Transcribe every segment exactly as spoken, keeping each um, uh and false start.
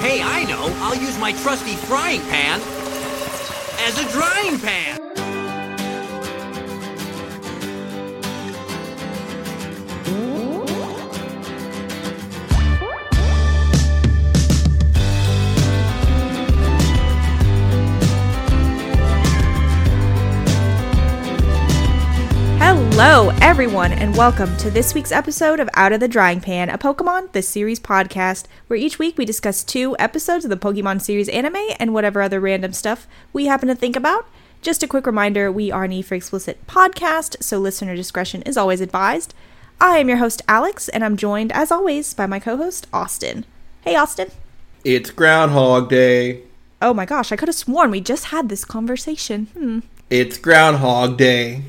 Hey, I know. I'll use my trusty frying pan as a drying pan. Hello, everyone, and welcome to this week's episode of Out of the Drying Pan, a Pokemon The Series podcast, where each week we discuss two episodes of the Pokemon series anime and whatever other random stuff we happen to think about. Just a quick reminder, we are an E for Explicit podcast, so listener discretion is always advised. I am your host, Alex, and I'm joined, as always, by my co-host, Austin. Hey, Austin. It's Groundhog Day. Oh my gosh, I could have sworn we just had this conversation. Hmm. It's Groundhog Day.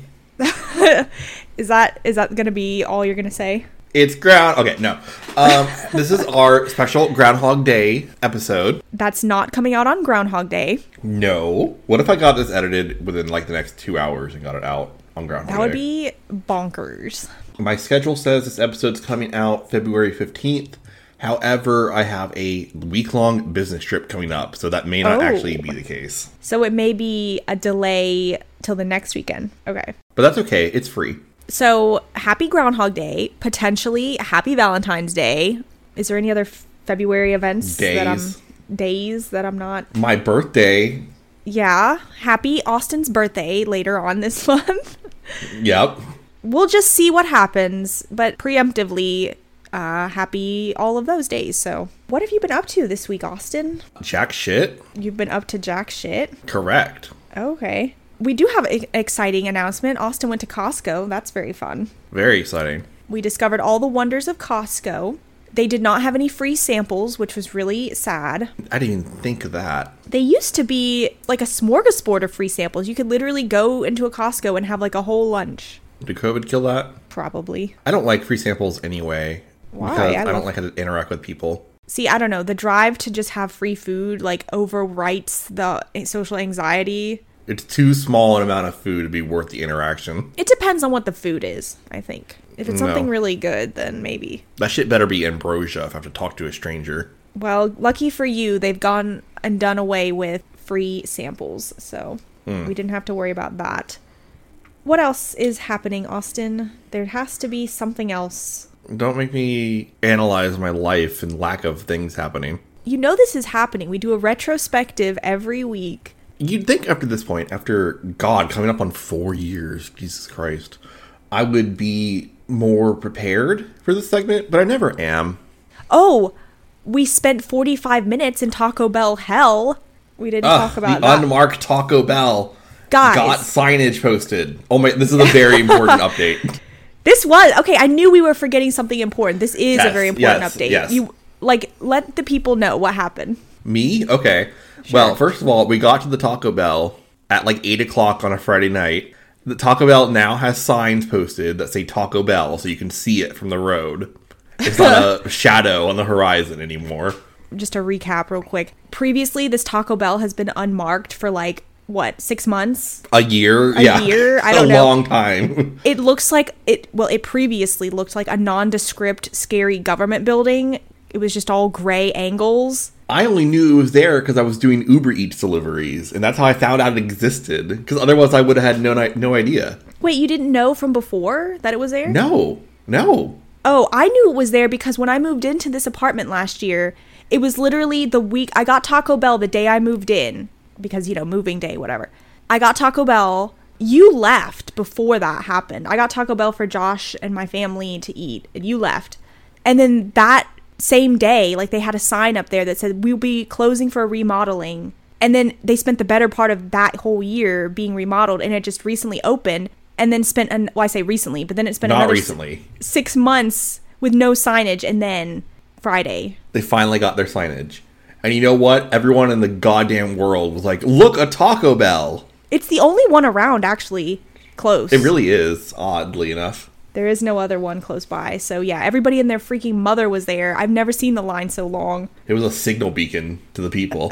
is that is that gonna be all you're gonna say? It's ground. Okay, no. Um, this is our special Groundhog Day episode. That's not coming out on Groundhog Day. No. What if I got this edited within like the next two hours and got it out on Groundhog Day? That would be bonkers. My schedule says this episode's coming out February fifteenth. However, I have a week-long business trip coming up, so that may not oh. actually be the case. So it may be a delay till the next weekend. Okay. But that's okay. It's free. So, happy Groundhog Day. Potentially, happy Valentine's Day. Is there any other f- February events? Days. That I'm, days that I'm not... My birthday. Yeah. Happy Austin's birthday later on this month. Yep. We'll just see what happens, but preemptively... Uh, happy all of those days. So, what have you been up to this week, Austin? Jack shit. You've been up to jack shit? Correct. Okay. We do have an exciting announcement. Austin went to Costco. That's very fun. Very exciting. We discovered all the wonders of Costco. They did not have any free samples, which was really sad. I didn't even think of that. They used to be like a smorgasbord of free samples. You could literally go into a Costco and have like a whole lunch. Did COVID kill that? Probably. I don't like free samples anyway. Why? Because I, I don't love- like how to interact with people. See, I don't know. The drive to just have free food like overwrites the social anxiety. It's too small an amount of food to be worth the interaction. It depends on what the food is, I think. If it's No. something really good, then maybe. That shit better be ambrosia if I have to talk to a stranger. Well, lucky for you, they've gone and done away with free samples, so Mm. we didn't have to worry about that. What else is happening, Austin? There has to be something else. Don't make me analyze my life and lack of things happening. You know this is happening. We do a retrospective every week. You'd think after this point, after, God, coming up on four years, Jesus Christ, I would be more prepared for this segment, but I never am. Oh, we spent forty-five minutes in Taco Bell hell. We didn't Ugh, talk about the that. unmarked Taco Bell Guys. got signage posted. Oh my, this is a very important update. This was, okay, I knew we were forgetting something important. This is Yes, a very important yes, update. yes. You, like, let the people know what happened. Me? Okay. Well, first of all, we got to the Taco Bell at like eight o'clock on a Friday night. The Taco Bell now has signs posted that say Taco Bell, so you can see it from the road. It's not a shadow on the horizon anymore. Just to recap real quick. Previously, this Taco Bell has been unmarked for like, what, six months? A year? A yeah. year? I don't a know. long time. It looks like, it. well, it previously looked like a nondescript, scary government building. It was just all gray angles. I only knew it was there because I was doing Uber Eats deliveries, and that's how I found out it existed. Because otherwise I would have had no no idea. Wait, you didn't know from before that it was there? No. No. Oh, I knew it was there because when I moved into this apartment last year, it was literally the week I got Taco Bell the day I moved in. Because, you know, moving day, whatever. I got Taco Bell. You left before that happened. I got Taco Bell for Josh and my family to eat, and you left. And then that same day, like, they had a sign up there that said, we'll be closing for remodeling. And then they spent the better part of that whole year being remodeled, and it just recently opened. And then spent, an, well, I say recently, but then it spent Not another recently. S- six months with no signage, and then Friday. They finally got their signage. And you know what? Everyone in the goddamn world was like, look, a Taco Bell. It's the only one around, actually, close. It really is, oddly enough. There is no other one close by. So, yeah, everybody and their freaking mother was there. I've never seen the line so long. It was a signal beacon to the people.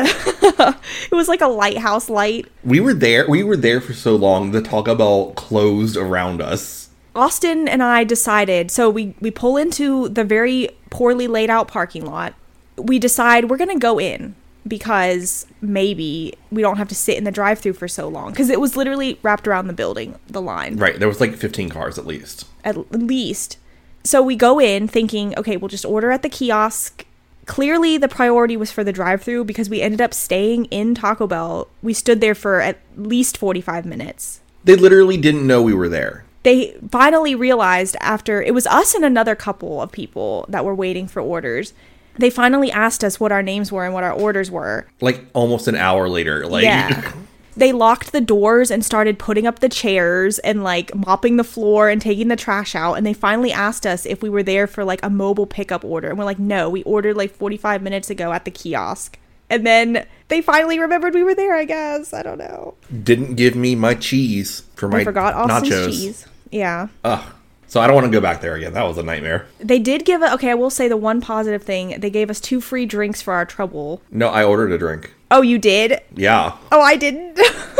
It was like a lighthouse light. We were there. We were there for so long, the Taco Bell closed around us. Austin and I decided, so we, we pull into the very poorly laid out parking lot. we decide we're going to go in because maybe we don't have to sit in the drive-thru for so long. Because it was literally wrapped around the building, the line. Right. There was like fifteen cars at least. At least. So we go in thinking, okay, we'll just order at the kiosk. Clearly, the priority was for the drive-thru because we ended up staying in Taco Bell. We stood there for at least forty-five minutes. They literally didn't know we were there. They finally realized after, it was us and another couple of people that were waiting for orders. They finally asked us what our names were and what our orders were. Like almost an hour later. Like yeah. They locked the doors and started putting up the chairs and like mopping the floor and taking the trash out. And they finally asked us if we were there for like a mobile pickup order. And we're like, no, we ordered like forty-five minutes ago at the kiosk. And then they finally remembered we were there, I guess. I don't know. Didn't give me my cheese for my I forgot Austin's nachos. cheese. Yeah. Ugh. So I don't want to go back there again. That was a nightmare. They did give a, okay, I will say the one positive thing. They gave us two free drinks for our trouble. No, I ordered a drink. Oh, you did? Yeah. Oh, I didn't?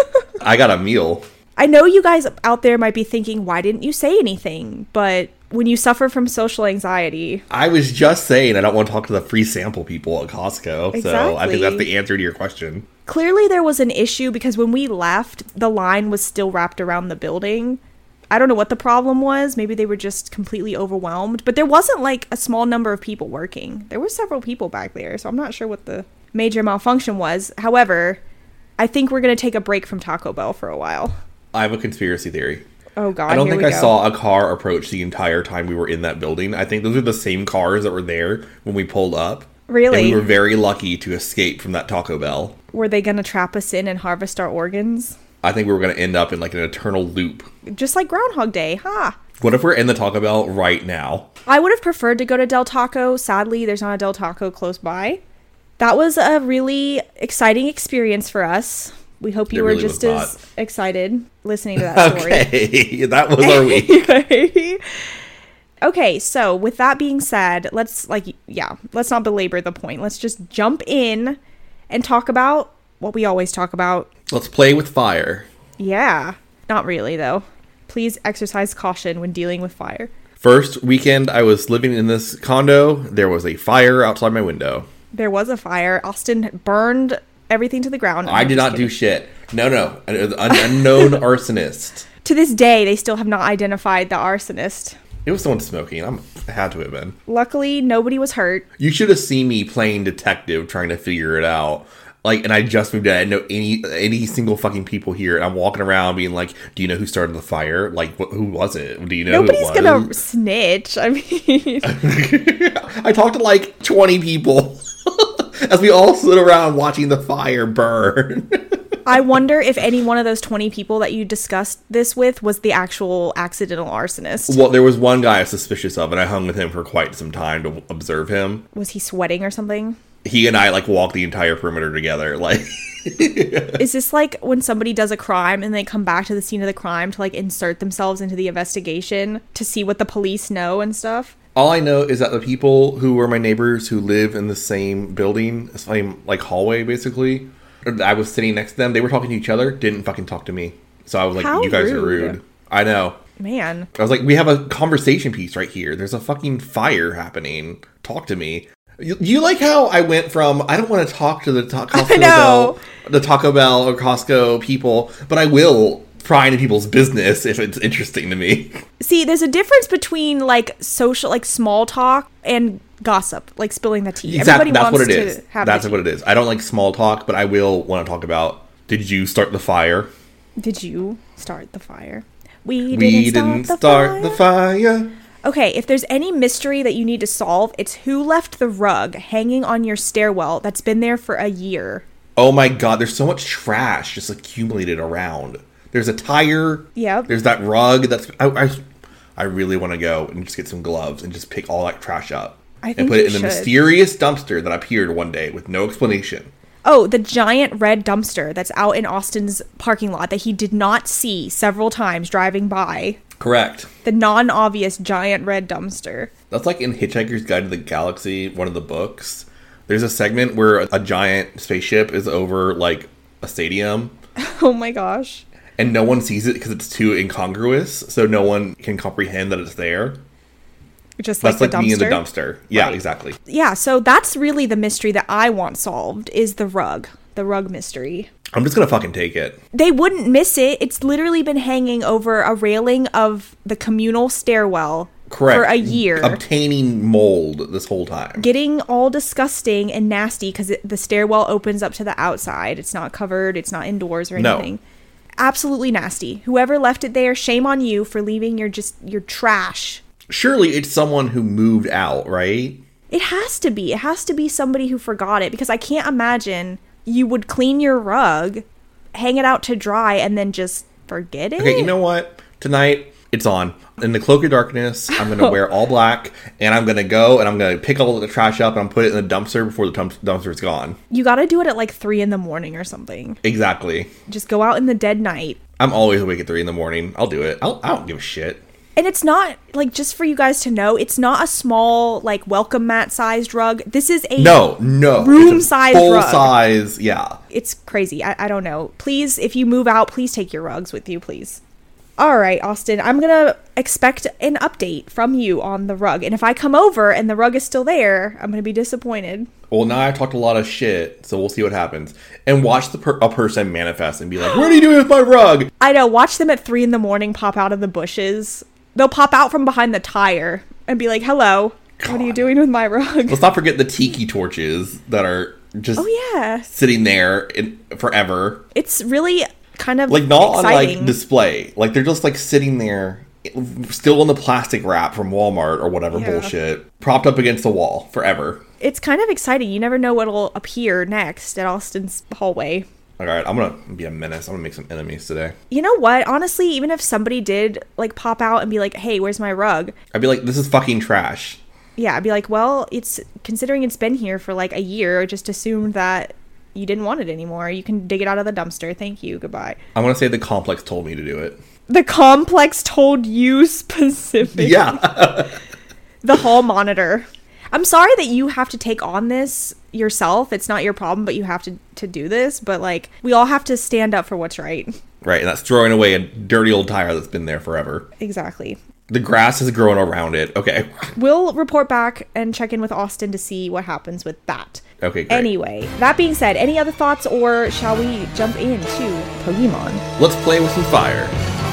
I got a meal. I know you guys out there might be thinking, why didn't you say anything? But when you suffer from social anxiety... I was just saying I don't want to talk to the free sample people at Costco. Exactly. So I think that's the answer to your question. Clearly there was an issue because when we left, the line was still wrapped around the building. I don't know what the problem was. Maybe they were just completely overwhelmed. But there wasn't like a small number of people working. There were several people back there. So I'm not sure what the major malfunction was. However, I think we're going to take a break from Taco Bell for a while. I have a conspiracy theory. Oh, God. I don't here think we I go. saw a car approach the entire time we were in that building. I think those are the same cars that were there when we pulled up. Really? And we were very lucky to escape from that Taco Bell. Were they going to trap us in and harvest our organs? I think we were going to end up in like an eternal loop. Just like Groundhog Day, huh? What if we're in the Taco Bell right now? I would have preferred to go to Del Taco. Sadly, there's not a Del Taco close by. That was a really exciting experience for us. We hope you It were really just was as excited listening to that story. Okay, that was our week. Okay, so with that being said, let's like, yeah, let's not belabor the point. Let's just jump in and talk about what we always talk about. Let's play with fire. Yeah, not really though. Please exercise caution when dealing with fire. First weekend I was living in this condo, there was a fire outside my window. There was a fire. Austin burned everything to the ground. I did not do shit. No, no. An, an unknown arsonist. To this day, they still have not identified the arsonist. It was someone smoking. I'm, it had to have been. Luckily, nobody was hurt. You should have seen me playing detective trying to figure it out. Like, and I just moved in. I didn't know any any single fucking people here. And I'm walking around being like, do you know who started the fire? Like, wh- who was it? Do you know Nobody's who it was? gonna snitch. I mean... I talked to like twenty people as we all stood around watching the fire burn. I wonder if any one of those twenty people that you discussed this with was the actual accidental arsonist. Well, there was one guy I was suspicious of, and I hung with him for quite some time to observe him. Was he sweating or something? He and I, like, walked the entire perimeter together, like... Is this like when somebody does a crime and they come back to the scene of the crime to, like, insert themselves into the investigation to see what the police know and stuff? All I know is that the people who were my neighbors who live in the same building, same, like, hallway, basically, I was sitting next to them, they were talking to each other, didn't fucking talk to me. So I was like, How you guys rude. are rude. I know. Man. I was like, we have a conversation piece right here. There's a fucking fire happening. Talk to me. You, you like how I went from, I don't want to talk to the ta- Costco Bell, the Taco Bell or Costco people, but I will pry into people's business if it's interesting to me. See, there's a difference between, like, social, like, small talk and gossip, like spilling the tea. Exactly, Everybody that's wants what it to is. have That's the what it is. I don't like small talk, but I will want to talk about, did you start the fire? Did you start the fire? We, We didn't, didn't start, start the, the fire. fire. Okay, if there's any mystery that you need to solve, it's who left the rug hanging on your stairwell that's been there for a year. Oh my god, there's so much trash just accumulated around. There's a tire. Yep. There's that rug that's... I, I, I really want to go and just get some gloves and just pick all that trash up. I think and put you it in the should. mysterious dumpster that appeared one day with no explanation. Oh, the giant red dumpster that's out in Austin's parking lot that he did not see several times driving by. Correct. The non-obvious giant red dumpster. That's like in Hitchhiker's Guide to the Galaxy, one of the books. There's a segment where a giant spaceship is over, like, a stadium. Oh my gosh. And no one sees it because it's too incongruous, so no one can comprehend that it's there. Just That's like, like, the me in the dumpster. dumpster. Yeah, Right. exactly. Yeah, so that's really the mystery that I want solved, is the rug. The rug mystery. I'm just gonna fucking take it. They wouldn't miss it. It's literally been hanging over a railing of the communal stairwell Correct. for a year. Obtaining mold this whole time. Getting all disgusting and nasty because the stairwell opens up to the outside. It's not covered. It's not indoors or No. anything. Absolutely nasty. Whoever left it there, shame on you for leaving your just your trash. Surely it's someone who moved out, right? It has to be. It has to be somebody who forgot it, because I can't imagine you would clean your rug, hang it out to dry, and then just forget it. Okay, you know what? Tonight, it's on. In the cloak of darkness, I'm going to wear all black, and I'm going to go, and I'm going to pick all the trash up, and I'm put it in the dumpster before the dump- dumpster's gone. You got to do it at like three in the morning or something. Exactly. Just go out in the dead night. I'm always awake at three in the morning. I'll do it. I'll, I don't give a shit. And it's not, like, just for you guys to know, it's not a small, like, welcome mat sized rug. This is a No, no. room sized full rug. size, yeah. It's crazy. I, I don't know. Please, if you move out, please take your rugs with you, please. All right, Austin, I'm going to expect an update from you on the rug. And if I come over and the rug is still there, I'm going to be disappointed. Well, now I've talked a lot of shit, so we'll see what happens. And watch the per- a person manifest and be like, what are you doing with my rug? I know. Watch them at three in the morning pop out of the bushes. They'll pop out from behind the tire and be like, hello, God. What are you doing with my rug? Let's not forget the tiki torches that are just oh, yeah. sitting there in, forever. It's really kind of like not exciting. On like display. Like they're just like sitting there, still in the plastic wrap from Walmart or whatever yeah. bullshit, propped up against the wall forever. It's kind of exciting. You never know what'll appear next at Austin's hallway. All right, I'm gonna be a menace. I'm gonna make some enemies today. You know what? Honestly, even if somebody did like pop out and be like, "Hey, where's my rug?" I'd be like, "This is fucking trash." Yeah, I'd be like, "Well, it's considering it's been here for like a year. Just assume that you didn't want it anymore. You can dig it out of the dumpster. Thank you. Goodbye." I'm gonna say the complex told me to do it. The complex told you specifically. Yeah. The hall monitor. I'm sorry that you have to take on this yourself. It's not your problem, but you have to, to do this. But, like, we all have to stand up for what's right. Right, and that's throwing away a dirty old tire that's been there forever. Exactly. The grass is growing around it. Okay. We'll report back and check in with Austin to see what happens with that. Okay, great. Anyway, that being said, any other thoughts, or shall we jump into Pokemon? Let's play with some fire.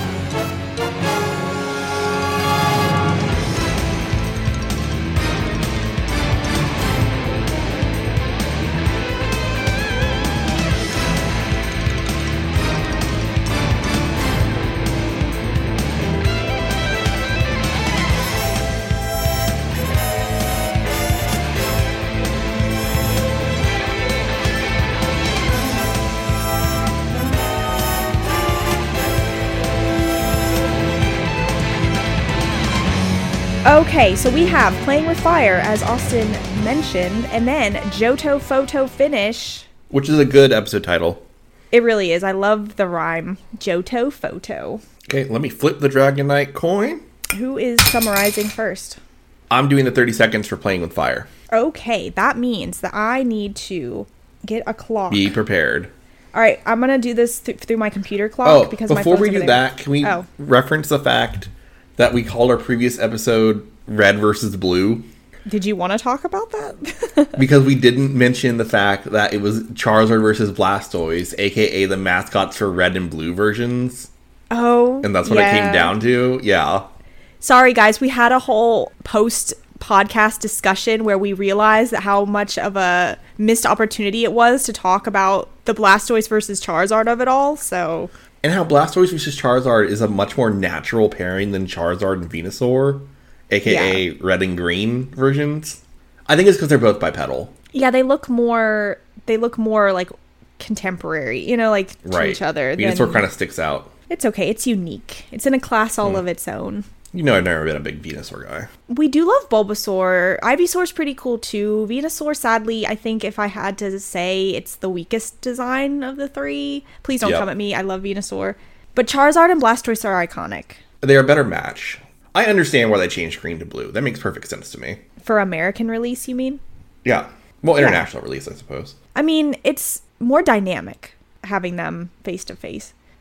Okay, so we have Playing with Fire, as Austin mentioned, and then Johto Photo Finish. Which is a good episode title. It really is. I love the rhyme. Johto Photo. Okay, let me flip the Dragonite coin. Who is summarizing first? I'm doing the thirty seconds for Playing with Fire. Okay, that means that I need to get a clock. Be prepared. All right, I'm going to do this th- through my computer clock. Oh, because before my we phone's do over there. that, can we oh. reference the fact that we called our previous episode Red versus Blue? Did you want to talk about that? Because we didn't mention the fact that it was Charizard versus Blastoise, aka the mascots for Red and Blue versions. Oh, And that's what yeah. it came down to. Yeah. Sorry, guys. We had a whole post podcast discussion where we realized that how much of a missed opportunity it was to talk about the Blastoise versus Charizard of it all. So, And how Blastoise versus Charizard is a much more natural pairing than Charizard and Venusaur, aka Yeah. Red and Green versions. I think it's because they're both bipedal. yeah, they look more. They look more like contemporary. You know, like to Right. each other. Venusaur than- kind of sticks out. It's okay. It's unique. It's in a class all of its own. You know I've never been a big Venusaur guy. We do love Bulbasaur. Ivysaur's pretty cool too. Venusaur, sadly, I think if I had to say, it's the weakest design of the three. Please don't Yep. come at me. I love Venusaur. But Charizard and Blastoise are iconic. They're a better match. I understand why they changed green to blue. That makes perfect sense to me. For American release, you mean? Yeah. Well, international release, I suppose. I mean, it's more dynamic having them face to face.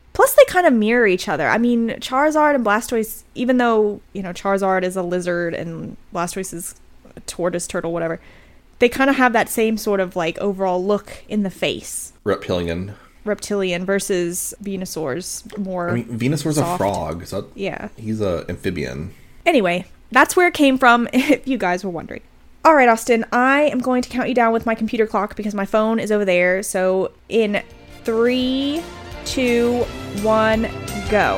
Plus, they kind of mirror each other. I mean, Charizard and Blastoise, even though, you know, Charizard is a lizard and Blastoise is a tortoise, turtle, whatever, they kind of have that same sort of, like, overall look in the face. Reptilian. Reptilian versus Venusaur's more I mean, Venusaur's soft. a frog, so yeah. He's a amphibian. Anyway, that's where it came from, if you guys were wondering. All right, Austin, I am going to count you down with my computer clock because my phone is over there. So in three, two, one, go.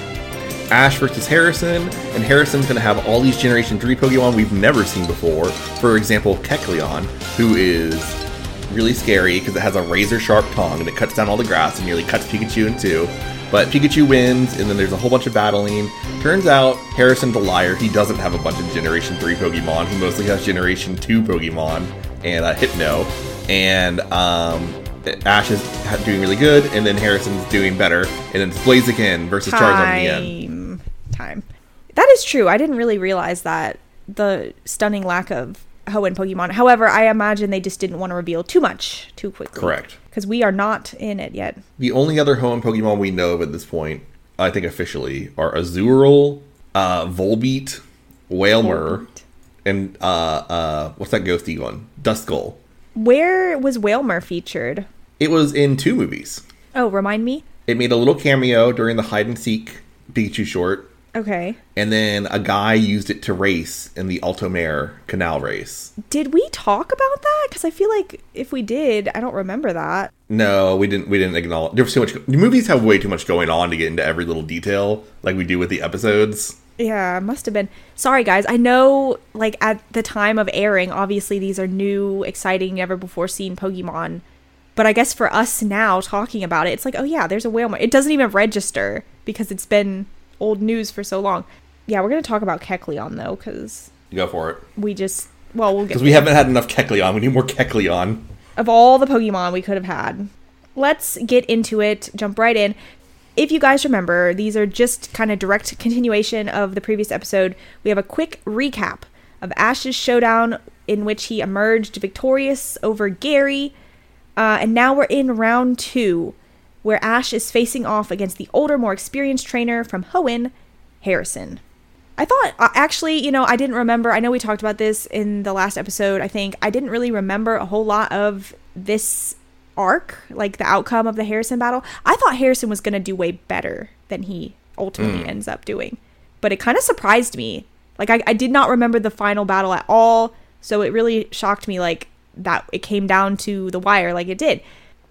Ash versus Harrison, and Harrison's going to have all these Generation three Pokemon we've never seen before. For example, Kecleon, who is really scary because it has a razor-sharp tongue and it cuts down all the grass and nearly cuts Pikachu in two. But Pikachu wins, and then there's a whole bunch of battling. Turns out, Harrison's a liar. He doesn't have a bunch of Generation three Pokemon. He mostly has Generation two Pokemon and uh, Hypno. And um, Ash is doing really good, and then Harrison's doing better. And then it's Blaziken versus Charizard in the end. Time. That is true. I didn't really realize that. The stunning lack of Hoenn Pokemon. However, I imagine they just didn't want to reveal too much too quickly. Correct. Because we are not in it yet. The only other Hoenn Pokemon we know of at this point, I think officially, are Azurill, uh, Volbeat, Wailmer, Volbeat. and uh, uh, what's that ghosty one? Duskull. Where was Wailmer featured? It was in two movies. Oh, remind me? It made a little cameo during the hide-and-seek Pikachu short. Okay. And then a guy used it to race in the Altomare Canal race. Did we talk about that? Because I feel like if we did, I don't remember that. No, we didn't. We didn't acknowledge. There was so much. The movies have way too much going on to get into every little detail, like we do with the episodes. Yeah, must have been. Sorry, guys. I know, like at the time of airing, obviously these are new, exciting, never before seen Pokemon. But I guess for us now talking about it, it's like, oh yeah, there's a Wailmer. It doesn't even register because it's been old news for so long. Yeah, we're going to talk about Kecleon, though, because... Go for it. We just... Well, we'll get... Because we haven't had enough Kecleon. We need more Kecleon. Of all the Pokemon we could have had. Let's get into it. Jump right in. If you guys remember, these are just kind of direct continuation of the previous episode. We have a quick recap of Ash's showdown in which he emerged victorious over Gary. Uh, and now we're in round two, where Ash is facing off against the older, more experienced trainer from Hoenn, Harrison. I thought, uh, actually, you know, I didn't remember, I know we talked about this in the last episode, I think, I didn't really remember a whole lot of this arc, like the outcome of the Harrison battle. I thought Harrison was going to do way better than he ultimately mm. ends up doing. But it kind of surprised me. Like, I, I did not remember the final battle at all, so it really shocked me, like, that it came down to the wire like it did.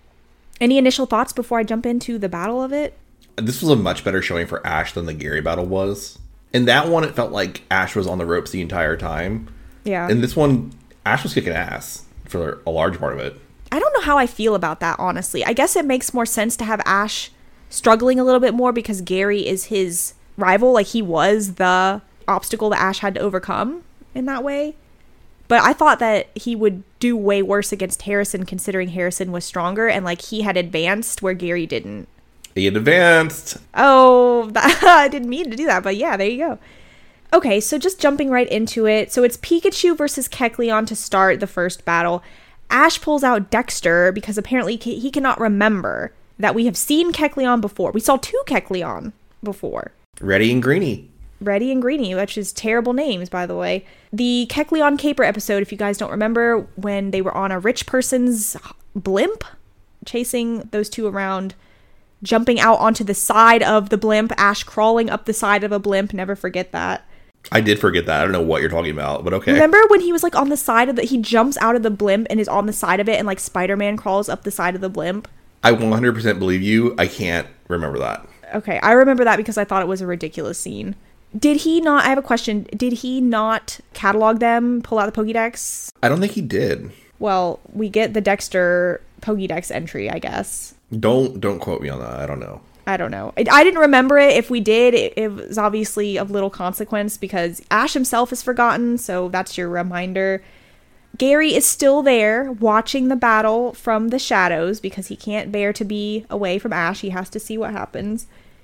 Any initial thoughts before I jump into the battle of it? This was a much better showing for Ash than the Gary battle was. In that one, it felt like Ash was on the ropes the entire time. Yeah. In this one, Ash was kicking ass for a large part of it. I don't know how I feel about that, honestly. I guess it makes more sense to have Ash struggling a little bit more because Gary is his rival. Like, he was the obstacle that Ash had to overcome in that way. But I thought that he would do way worse against Harrison, considering Harrison was stronger and, like, he had advanced where Gary didn't. He had advanced. Oh, that, I didn't mean to do that, but yeah, there you go. Okay, so just jumping right into it. So it's Pikachu versus Kecleon to start the first battle. Ash pulls out Dexter because apparently he cannot remember that we have seen Kecleon before. We saw two Kecleon before. Reddy and Greenie. Reddy and Greenie, which is terrible names, by the way. The Kecleon Caper episode, if you guys don't remember, when they were on a rich person's blimp, chasing those two around, jumping out onto the side of the blimp, Ash crawling up the side of a blimp, never forget that. I did forget that. I don't know what you're talking about, but okay. Remember when he was like on the side of the, he jumps out of the blimp and is on the side of it and like Spider-Man crawls up the side of the blimp? I one hundred percent believe you. I can't remember that. Okay, I remember that because I thought it was a ridiculous scene. Did he not, I have a question, did he not catalog them, pull out the Pokédex? I don't think he did. Well, we get the Dexter Pokédex entry, I guess. Don't don't quote me on that. I don't know. I don't know. I, I didn't remember it. If we did, it, it was obviously of little consequence because Ash himself is forgotten, so that's your reminder. Gary is still there watching the battle from the shadows because he can't bear to be away from Ash. He has to see what happens.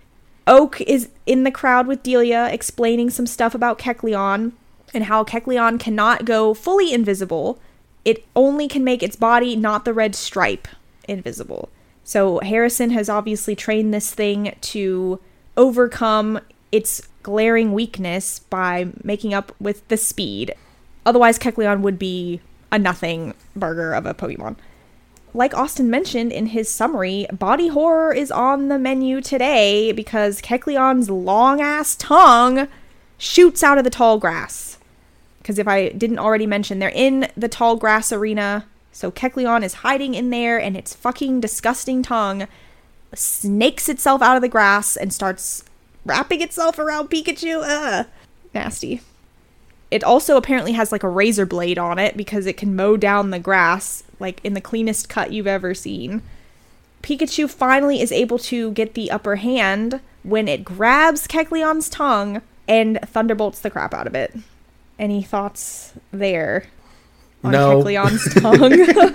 Oak is in the crowd with Delia explaining some stuff about Kecleon and how Kecleon cannot go fully invisible. It only can make its body, not the red stripe, invisible. So Harrison has obviously trained this thing to overcome its glaring weakness by making up with the speed. Otherwise, Kecleon would be a nothing burger of a Pokemon. Like Austin mentioned in his summary, body horror is on the menu today because Kecleon's long-ass tongue shoots out of the tall grass. Because if I didn't already mention, they're in the tall grass arena. So Kecleon is hiding in there, and its fucking disgusting tongue snakes itself out of the grass and starts wrapping itself around Pikachu. Ugh. Nasty. It also apparently has like a razor blade on it because it can mow down the grass like in the cleanest cut you've ever seen. Pikachu finally is able to get the upper hand when it grabs Kecleon's tongue and thunderbolts the crap out of it. Any thoughts there on no. Kecleon's tongue?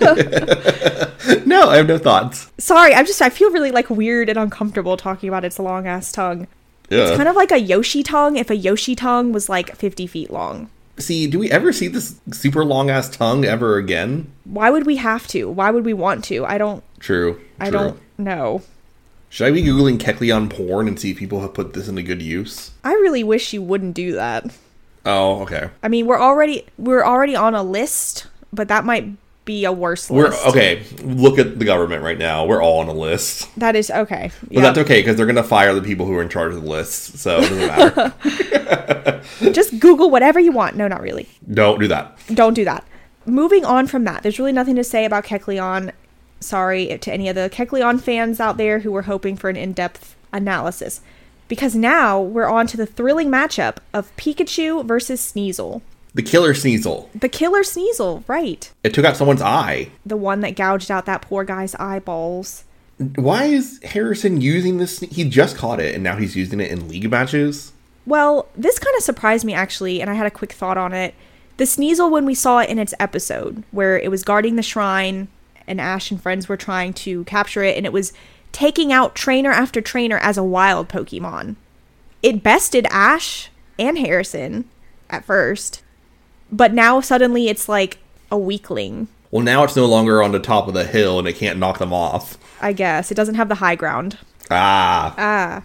No, I have no thoughts. Sorry, I'm just, I feel really like weird and uncomfortable talking about its long ass tongue. Yeah. It's kind of like a Yoshi tongue if a Yoshi tongue was like fifty feet long. See, do we ever see this super long ass tongue ever again? Why would we have to? Why would we want to? I don't... True. I true. don't know. Should I be Googling Kecleon porn and see if people have put this into good use? I really wish you wouldn't do that. Oh, okay. I mean, we're already we're already on a list, but that might be a worse We're list. okay. Look at the government right now. We're all on a list. That is okay. But that's okay because they're going to fire the people who are in charge of the lists, so it doesn't matter. Just Google whatever you want. No, not really. Don't do that. Don't do that. Moving on from that, there's really nothing to say about Kecleon. Sorry to any of the Kecleon fans out there who were hoping for an in-depth analysis. Because now we're on to the thrilling matchup of Pikachu versus Sneasel. The killer Sneasel. The killer Sneasel, right. It took out someone's eye. The one that gouged out that poor guy's eyeballs. Why is Harrison using this? He just caught it, and now he's using it in league matches? Well, this kind of surprised me, actually, and I had a quick thought on it. The Sneasel, when we saw it in its episode, where it was guarding the shrine, and Ash and friends were trying to capture it, and it was taking out trainer after trainer as a wild Pokemon. It bested Ash and Harrison at first, but now suddenly it's like a weakling. Well, now it's no longer on the top of the hill, and it can't knock them off. I guess. It doesn't have the high ground. Ah. Ah.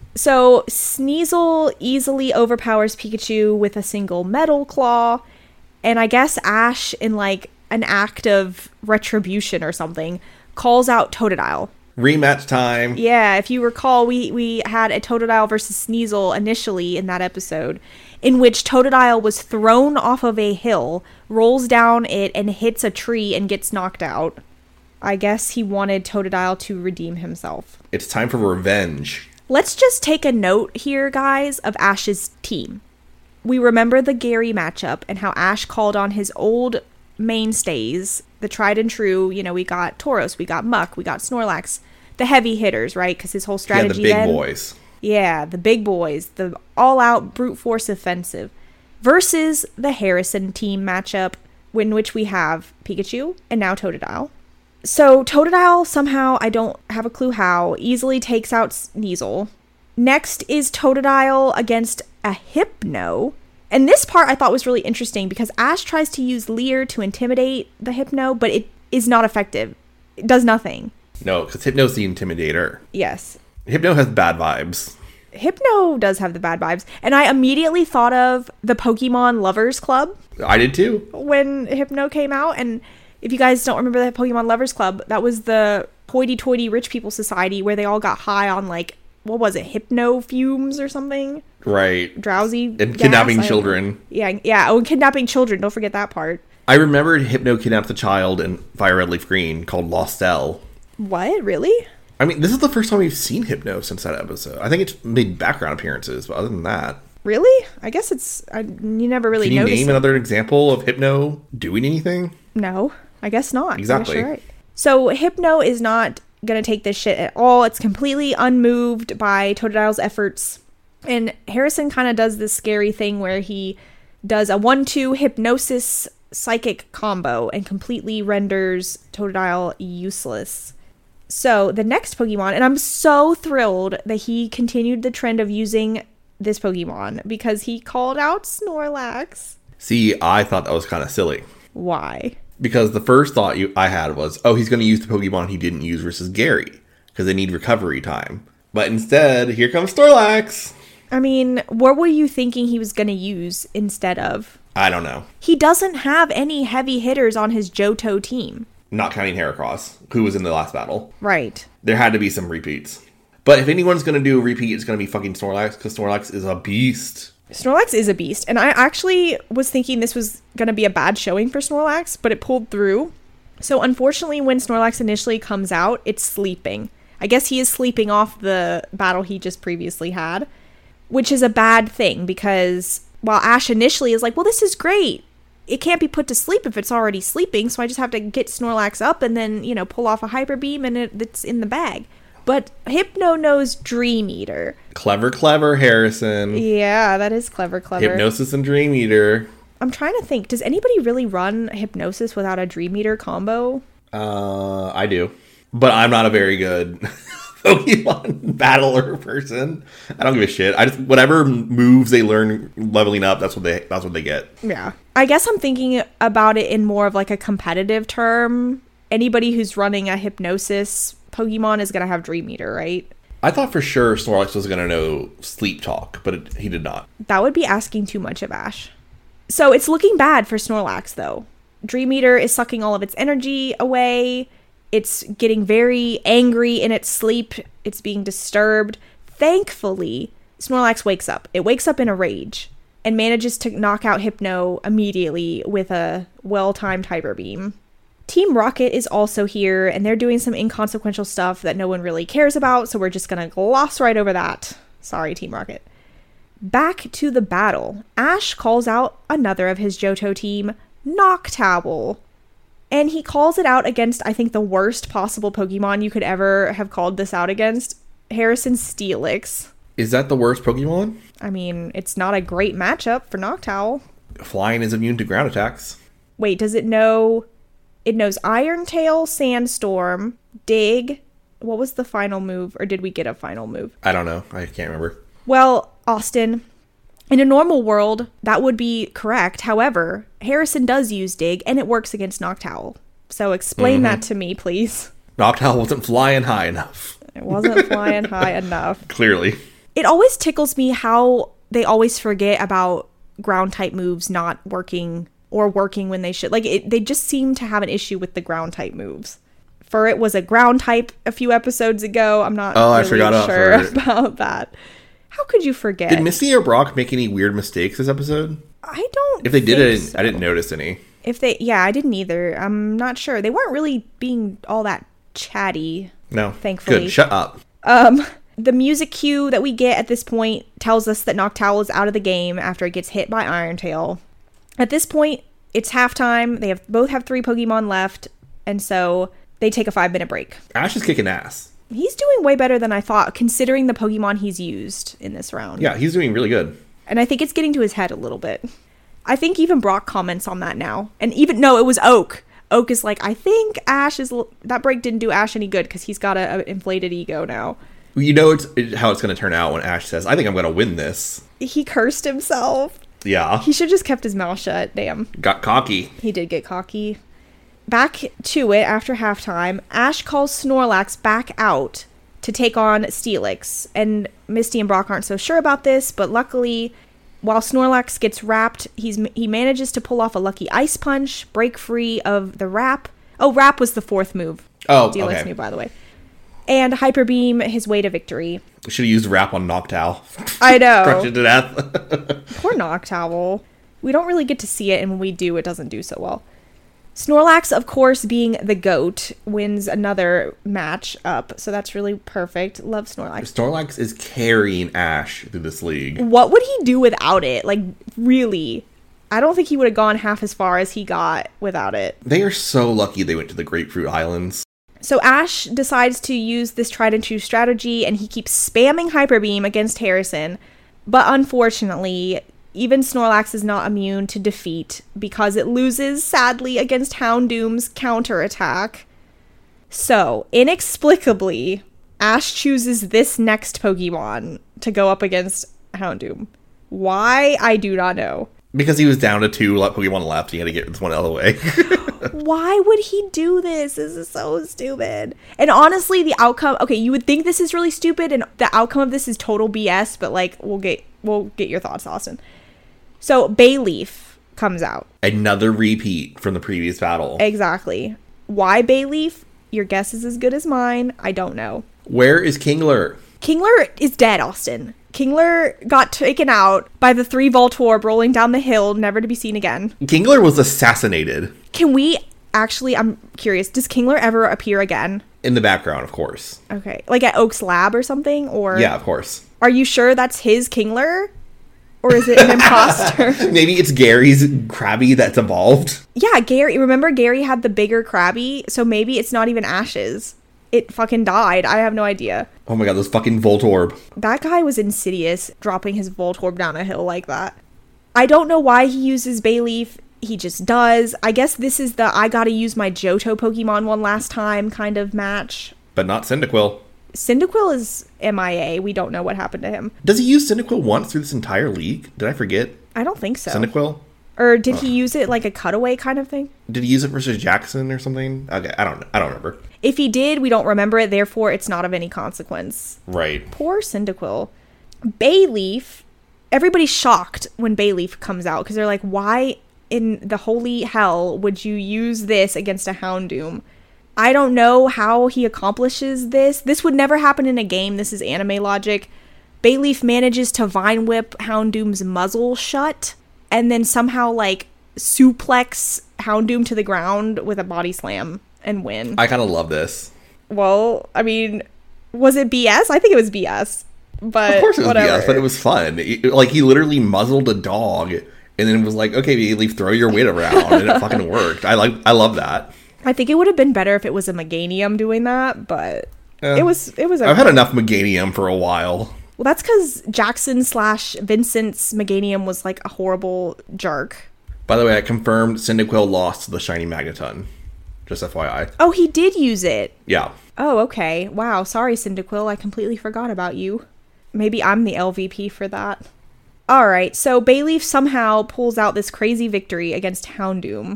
So, Sneasel easily overpowers Pikachu with a single Metal Claw, and I guess Ash, in like an act of retribution or something, calls out Totodile. Rematch time. Yeah, if you recall, we, we had a Totodile versus Sneasel initially in that episode, in which Totodile was thrown off of a hill, rolls down it, and hits a tree and gets knocked out. I guess he wanted Totodile to redeem himself. It's time for revenge. Let's just take a note here, guys, of Ash's team. We remember the Gary matchup and how Ash called on his old mainstays, the tried and true. You know, we got Tauros, we got Muck, we got Snorlax, the heavy hitters, right? Because his whole strategy Yeah, the big then, boys. Yeah, the big boys, the all-out brute force offensive, versus the Harrison team matchup, in which we have Pikachu and now Totodile. So Totodile somehow, I don't have a clue how, easily takes out Sneasel. Next is Totodile against a Hypno. And this part I thought was really interesting because Ash tries to use Leer to intimidate the Hypno, but it is not effective. It does nothing. No, because Hypno's the intimidator. Yes. Hypno has bad vibes. Hypno does have the bad vibes. And I immediately thought of the Pokemon Lovers Club. I did too. When Hypno came out. And if you guys don't remember the Pokemon Lovers Club, that was the hoity-toity rich people society where they all got high on, like, what was it, hypno fumes or something? Right. Drowsy And gas? kidnapping children. Yeah, yeah. Oh, and kidnapping children. Don't forget that part. I remembered Hypno kidnapped a child in Fire Red Leaf Green called Lostel. What? Really? I mean, this is the first time we've seen Hypno since that episode. I think it's made background appearances, but other than that... Really? I guess it's... I, you never really Can you noticed name it. another example of Hypno doing anything? No, I guess not. Exactly. I guess you're right. So Hypno is not going to take this shit at all. It's completely unmoved by Totodile's efforts. And Harrison kind of does this scary thing where he does a one two hypnosis psychic combo and completely renders Totodile useless. So the next Pokemon, and I'm so thrilled that he continued the trend of using this Pokemon because he called out Snorlax. See, I thought that was kind of silly. Why? Because the first thought you, I had was, oh, he's going to use the Pokemon he didn't use versus Gary. Because they need recovery time. But instead, here comes Snorlax. I mean, what were you thinking he was going to use instead of? I don't know. He doesn't have any heavy hitters on his Johto team. Not counting Heracross, who was in the last battle. Right. There had to be some repeats. But if anyone's going to do a repeat, it's going to be fucking Snorlax, because Snorlax is a beast. Snorlax is a beast. And I actually was thinking this was going to be a bad showing for Snorlax, but it pulled through. So unfortunately, when Snorlax initially comes out, it's sleeping. I guess he is sleeping off the battle he just previously had, which is a bad thing because while Ash initially is like, well, this is great. It can't be put to sleep if it's already sleeping, so I just have to get Snorlax up and then, you know, pull off a Hyper Beam and it, it's in the bag. But Hypno knows Dream Eater. Clever, clever, Harrison. Yeah, that is clever, clever. Hypnosis and Dream Eater. I'm trying to think, does anybody really run Hypnosis without a Dream Eater combo? Uh, I do. But I'm not a very good Pokemon battler person. I don't give a shit. I just whatever moves they learn leveling up, that's what they that's what they get. Yeah. I guess I'm thinking about it in more of like a competitive term. Anybody who's running a Hypnosis Pokemon is going to have Dream Eater, right? I thought for sure Snorlax was going to know Sleep Talk, but it, he did not. That would be asking too much of Ash. So it's looking bad for Snorlax, though. Dream Eater is sucking all of its energy away. It's getting very angry in its sleep. It's being disturbed. Thankfully, Snorlax wakes up. It wakes up in a rage and manages to knock out Hypno immediately with a well-timed Hyper Beam. Team Rocket is also here, and they're doing some inconsequential stuff that no one really cares about, so we're just going to gloss right over that. Sorry, Team Rocket. Back to the battle. Ash calls out another of his Johto team, Noctowl. And he calls it out against, I think, the worst possible Pokemon you could ever have called this out against, Harrison Steelix. Is that the worst Pokemon? I mean, it's not a great matchup for Noctowl. Flying is immune to ground attacks. Wait, does it know... It knows Iron Tail, Sandstorm, Dig. What was the final move? Or did we get a final move? I don't know. I can't remember. Well, Austin, in a normal world, that would be correct. However, Harrison does use Dig, and it works against Noctowl. So explain mm-hmm. that to me, please. Noctowl wasn't flying high enough. It wasn't flying high enough. Clearly. It always tickles me how they always forget about ground-type moves not working or working when they should. Like, it, they just seem to have an issue with the ground-type moves. Furret was a ground-type a few episodes ago. I'm not oh, really I forgot sure about, about that. How could you forget? Did Misty or Brock make any weird mistakes this episode? I don't If they did, I didn't, so. I didn't notice any. If they, yeah, I didn't either. I'm not sure. They weren't really being all that chatty. No. Thankfully. Good. Shut up. Um, the music cue that we get at this point tells us that Noctowl is out of the game after it gets hit by Iron Tail. At this point, it's halftime. They have both have three Pokemon left, and so they take a five-minute break. Ash is kicking ass. He's doing way better than I thought, considering the Pokemon he's used in this round. Yeah, he's doing really good. And I think it's getting to his head a little bit. I think even Brock comments on that now. And even, no, it was Oak. Oak is like, I think Ash is, that break didn't do Ash any good because he's got an inflated ego now. You know it's, it, how it's going to turn out when Ash says, I think I'm going to win this. He cursed himself. Yeah. He should just kept his mouth shut. Damn. Got cocky. He did get cocky. Back to it after halftime, Ash calls Snorlax back out to take on Steelix. And Misty and Brock aren't so sure about this, but luckily, while Snorlax gets wrapped, he's he manages to pull off a lucky Ice Punch, break free of the wrap. Oh, wrap was the fourth move. Oh, Steelix okay. knew, by the way. And Hyper Beam his way to victory. Should have used wrap on Noctowl. I know. Crushed it to death. Poor Noctowl. We don't really get to see it, and when we do, it doesn't do so well. Snorlax, of course, being the GOAT, wins another match up, so that's really perfect. Love Snorlax. Snorlax is carrying Ash through this league. What would he do without it? Like, really? I don't think he would have gone half as far as he got without it. They are so lucky they went to the Grapefruit Islands. So Ash decides to use this tried and true strategy, and he keeps spamming Hyper Beam against Harrison. But unfortunately, even Snorlax is not immune to defeat because it loses, sadly, against Houndoom's counterattack. So, inexplicably, Ash chooses this next Pokemon to go up against Houndoom. Why? I do not know. Because he was down to two Pokemon left, he had to get this one out of the way. Why would he do this? This is so stupid. And honestly, the outcome, okay, you would think this is really stupid and the outcome of this is total B S, but like we'll get we'll get your thoughts, Austin. So Bayleef comes out. Another repeat from the previous battle. Exactly. Why Bayleef? Your guess is as good as mine. I don't know. Where is Kingler? Kingler is dead, Austin. Kingler got taken out by the three Voltorb rolling down the hill, never to be seen again. Kingler was assassinated. Can we actually, I'm curious, does Kingler ever appear again? In the background, of course. Okay. Like at Oak's lab or something? Or yeah, of course. Are you sure that's his Kingler? Or is it an imposter? Maybe it's Gary's Krabby that's evolved. Yeah, Gary. Remember Gary had the bigger Krabby? So maybe it's not even Ash's. It fucking died. I have no idea. Oh my god, those fucking Voltorb. That guy was insidious, dropping his Voltorb down a hill like that. I don't know why he uses Bayleef. He just does. I guess this is the I gotta use my Johto Pokemon one last time kind of match. But not Cyndaquil. Cyndaquil is M I A. We don't know what happened to him. Does he use Cyndaquil once through this entire league? Did I forget? I don't think so. Cyndaquil? Or did he use it like a cutaway kind of thing? Did he use it versus Jackson or something? Okay, I don't I don't remember. If he did, we don't remember it, therefore it's not of any consequence. Right. Poor Cyndaquil. Bayleef, everybody's shocked when Bayleef comes out because they're like, why in the holy hell would you use this against a Houndoom? I don't know how he accomplishes this. This would never happen in a game. This is anime logic. Bayleef manages to Vine Whip Houndoom's muzzle shut and then somehow like suplex Houndoom to the ground with a body slam and win. I kind of love this. Well, I mean, was it B S? I think it was B S. But of course it was whatever. B S, but it was fun. It, like, he literally muzzled a dog and then was like, okay, Bayleef, throw your weight around. And it fucking worked. I like. I love that. I think it would have been better if it was a Meganium doing that, but eh, it was it was okay. I've had enough Meganium for a while. Well, that's because Jackson slash Vincent's Meganium was like a horrible jerk. By the way, I confirmed Cyndaquil lost to the Shiny Magneton. Just F Y I. Oh, he did use it. Yeah. Oh, okay. Wow. Sorry, Cyndaquil. I completely forgot about you. Maybe I'm the L V P for that. Alright, so Bayleef somehow pulls out this crazy victory against Houndoom.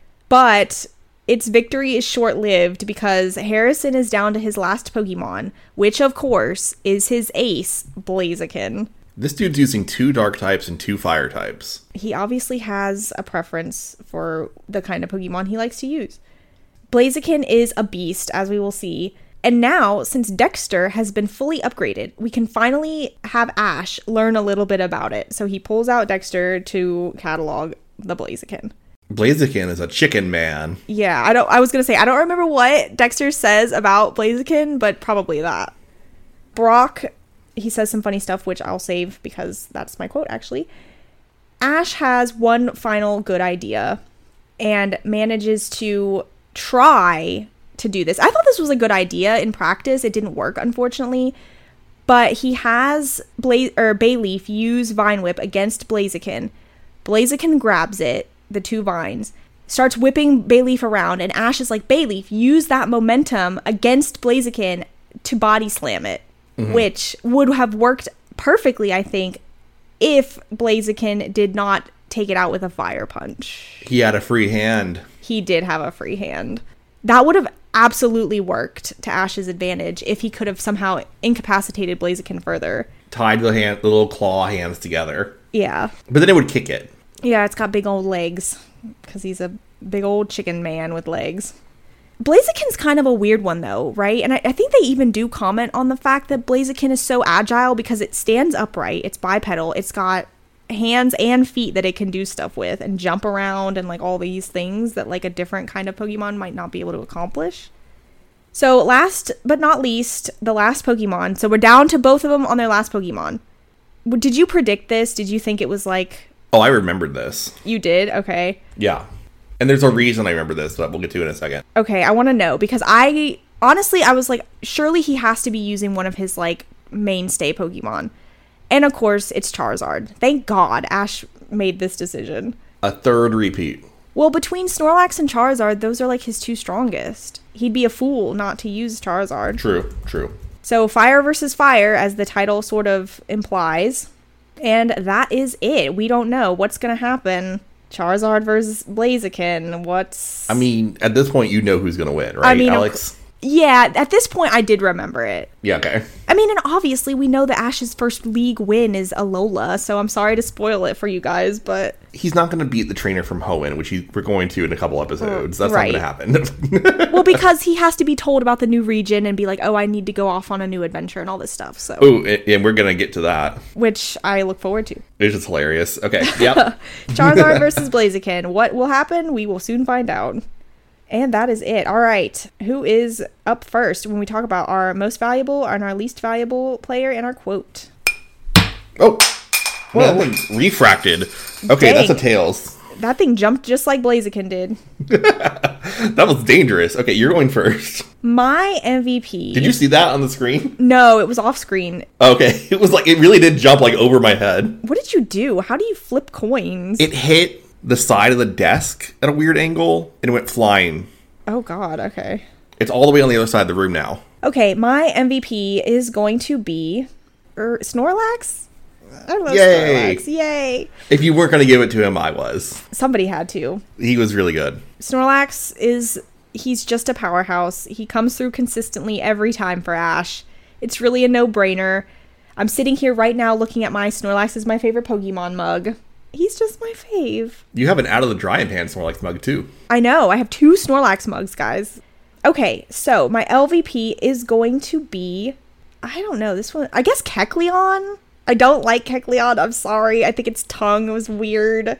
But its victory is short-lived because Harrison is down to his last Pokemon, which, of course, is his ace, Blaziken. This dude's using two Dark types and two Fire types. He obviously has a preference for the kind of Pokemon he likes to use. Blaziken is a beast, as we will see. And now, since Dexter has been fully upgraded, we can finally have Ash learn a little bit about it. So he pulls out Dexter to catalog the Blaziken. Blaziken is a chicken man. Yeah, I don't. I was gonna say I don't remember what Dexter says about Blaziken, but probably that. Brock, he says some funny stuff, which I'll save because that's my quote actually. Ash has one final good idea and manages to try to do this. I thought this was a good idea in practice. It didn't work, unfortunately. But he has Bla- or Bayleef use Vine Whip against Blaziken. Blaziken grabs it, the two vines, starts whipping Bayleef around, and Ash is like, Bayleef, use that momentum against Blaziken to body slam it. Mm-hmm. Which would have worked perfectly, I think, if Blaziken did not take it out with a fire punch. He had a free hand. He did have a free hand. That would have absolutely worked to Ash's advantage if he could have somehow incapacitated Blaziken further. Tied the hand, the little claw hands together. Yeah. But then it would kick it. Yeah, it's got big old legs because he's a big old chicken man with legs. Blaziken's kind of a weird one though, right? And I, I think they even do comment on the fact that Blaziken is so agile because it stands upright, it's bipedal, it's got hands and feet that it can do stuff with and jump around and like all these things that like a different kind of Pokemon might not be able to accomplish. So last but not least, the last Pokemon. So we're down to both of them on their last Pokemon. Did you predict this? Did you think it was like... Oh, I remembered this. You did? Okay. Yeah. And there's a reason I remember this, but we'll get to it in a second. Okay, I want to know because I... Honestly, I was like, surely he has to be using one of his like mainstay Pokemon. And of course, it's Charizard. Thank God Ash made this decision. A third repeat. Well, between Snorlax and Charizard, those are like his two strongest. He'd be a fool not to use Charizard. True, true. So fire versus fire, as the title sort of implies. And that is it. We don't know what's going to happen. Charizard versus Blaziken. What's... I mean, at this point, you know who's going to win, right, I mean, Alex? Yeah, at this point, I did remember it. Yeah, okay. I mean, and obviously, we know that Ash's first league win is Alola, so I'm sorry to spoil it for you guys, but... He's not going to beat the trainer from Hoenn, which he, we're going to in a couple episodes. That's right. not going to happen. Well, because he has to be told about the new region and be like, oh, I need to go off on a new adventure and all this stuff, so... Oh, and we're going to get to that. Which I look forward to. It's just hilarious. Okay, yep. Charizard versus Blaziken. What will happen? We will soon find out. And that is it. All right. Who is up first when we talk about our most valuable and our least valuable player and our quote? Oh. Well, that one refracted. Okay, Dang. that's a Tails. That thing jumped just like Blaziken did. That was dangerous. Okay, you're going first. My M V P. Did you see that on the screen? No, it was off screen. Okay, it was like, it really did jump like over my head. What did you do? How do you flip coins? It hit the side of the desk at a weird angle and it went flying. Oh, God. Okay. It's all the way on the other side of the room now. Okay, my M V P is going to be er, Snorlax? I love Yay. Snorlax. Yay. If you weren't going to give it to him, I was. Somebody had to. He was really good. Snorlax is, he's just a powerhouse. He comes through consistently every time for Ash. It's really a no-brainer. I'm sitting here right now looking at my Snorlax is my favorite Pokemon mug. He's just my fave. You have an out of the drying pan Snorlax mug too. I know. I have two Snorlax mugs, guys. Okay, so my L V P is going to be, I don't know, this one, I guess Kecleon? I don't like Kecleon. I'm sorry. I think its tongue was weird.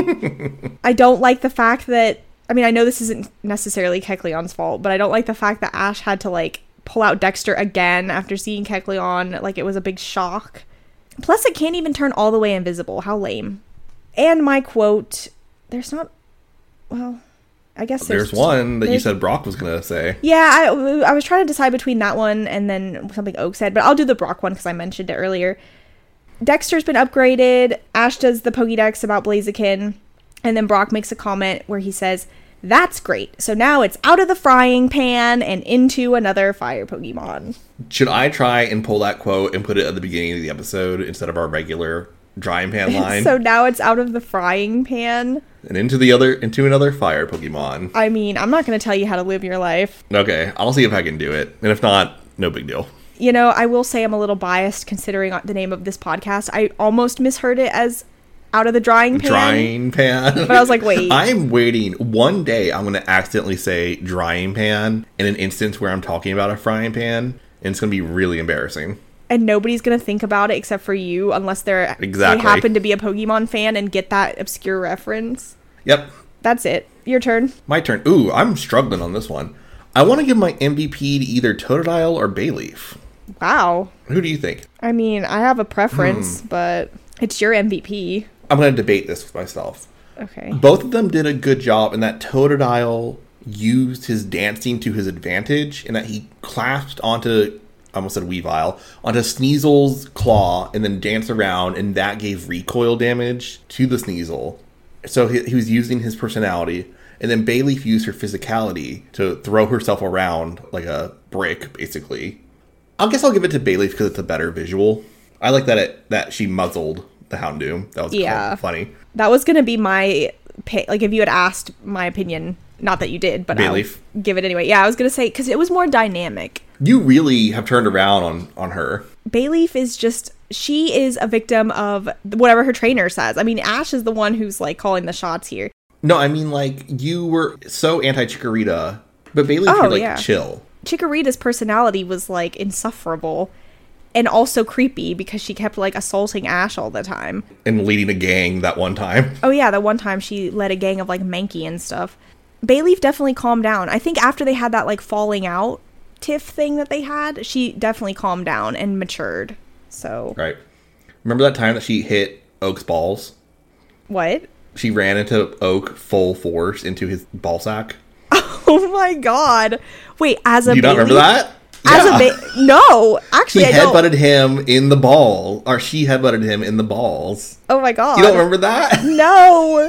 I don't like the fact that, I mean, I know this isn't necessarily Kecleon's fault, but I don't like the fact that Ash had to, like, pull out Dexter again after seeing Kecleon. Like, it was a big shock. Plus, it can't even turn all the way invisible. How lame. And my quote, there's not, well, I guess there's... There's one that you there's- said Brock was going to say. Yeah, I, I was trying to decide between that one and then something Oak said, but I'll do the Brock one because I mentioned it earlier. Dexter's been upgraded. Ash does the Pokédex about Blaziken, and then Brock makes a comment where he says, that's great. So now it's out of the frying pan and into another fire Pokemon. Should I try and pull that quote and put it at the beginning of the episode instead of our regular drying pan line? So now it's out of the frying pan. And into the other, into another fire Pokemon. I mean, I'm not going to tell you how to live your life. Okay, I'll see if I can do it. And if not, no big deal. You know, I will say I'm a little biased considering the name of this podcast. I almost misheard it as out of the drying pan. Drying pan. But I was like, wait. I'm waiting. One day I'm going to accidentally say drying pan in an instance where I'm talking about a frying pan. And it's going to be really embarrassing. And nobody's going to think about it except for you unless they're Exactly. they happen to be a Pokemon fan and get that obscure reference. Yep. That's it. Your turn. My turn. Ooh, I'm struggling on this one. I want to give my M V P to either Totodile or Bayleaf. Wow. Who do you think? I mean, I have a preference, Hmm. but it's your M V P. I'm going to debate this with myself. Okay. Both of them did a good job in that Totodile used his dancing to his advantage and that he clasped onto, I almost said Weavile, onto Sneasel's claw and then danced around, and that gave recoil damage to the Sneasel. So he, he was using his personality. And then Bayleaf used her physicality to throw herself around like a brick, basically. I guess I'll give it to Bayleaf because it's a better visual. I like that it that she muzzled the Houndoom. That was Yeah. funny. That was going to be my pa- like if you had asked my opinion, not that you did, but Bayleaf. I'll give it anyway. Yeah, I was going to say cuz it was more dynamic. You really have turned around on, on her. Bayleaf is just she is a victim of whatever her trainer says. I mean, Ash is the one who's like calling the shots here. No, I mean, like, you were so anti-Chikorita, but Bayleaf, Oh, you're, like, yeah. chill. Chikorita's personality was like insufferable and also creepy because she kept like assaulting Ash all the time. And leading a gang that one time. Oh yeah, that one time she led a gang of like Mankey and stuff. Bayleaf definitely calmed down. I think after they had that like falling out tiff thing that they had, she definitely calmed down and matured. So Right. Remember that time that she hit Oak's balls? what? She ran into Oak full force into his ball sack. Oh my god! Wait, as a Do you not Bayleaf? remember that? As Yeah. a ba- no, actually, He I don't. headbutted him in the ball. Or she headbutted him in the balls. Oh my god! You don't remember that? No.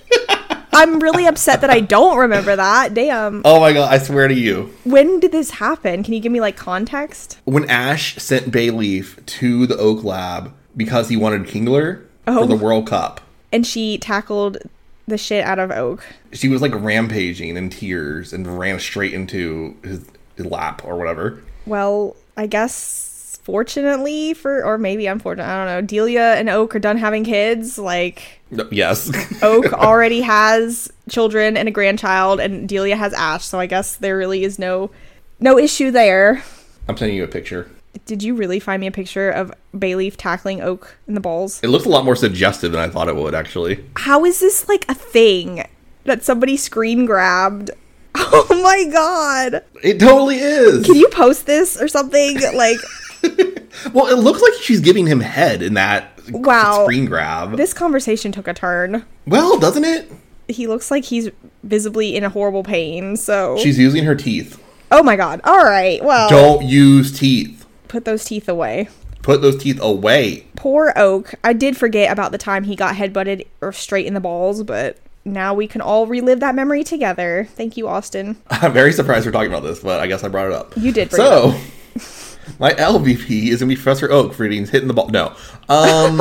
I'm really upset that I don't remember that. Damn. Oh my god, I swear to you. When did this happen? Can you give me like context? When Ash sent Bayleaf to the Oak Lab because he wanted Kingler Oh. for the World Cup. And she tackled the shit out of Oak. She was like rampaging in tears and ran straight into his, his lap or whatever. Well, I guess fortunately for, or maybe unfortunately, I don't know, Delia and Oak are done having kids. Like, yes. Oak already has children and a grandchild, and Delia has Ash, so I guess there really is no no issue there. I'm sending you a picture. Did you really find me a picture of Bayleaf tackling Oak in the balls? It looks a lot more suggestive than I thought it would, actually. How is this like a thing that somebody screen grabbed? Oh my god. It totally is. Can you post this or something? Like, well, it looks like she's giving him head in that wow. screen grab. This conversation took a turn. Well, doesn't it? He looks like he's visibly in a horrible pain, so... She's using her teeth. Oh my god. All right, well... Don't use teeth. Put those teeth away. Put those teeth away. Poor Oak. I did forget about the time he got headbutted or straight in the balls, but now we can all relive that memory together. Thank you, Austin. I'm very surprised we're talking about this, but I guess I brought it up. You did bring so, it up. My L V P is going to be Professor Oak for hitting the ball. No. Um,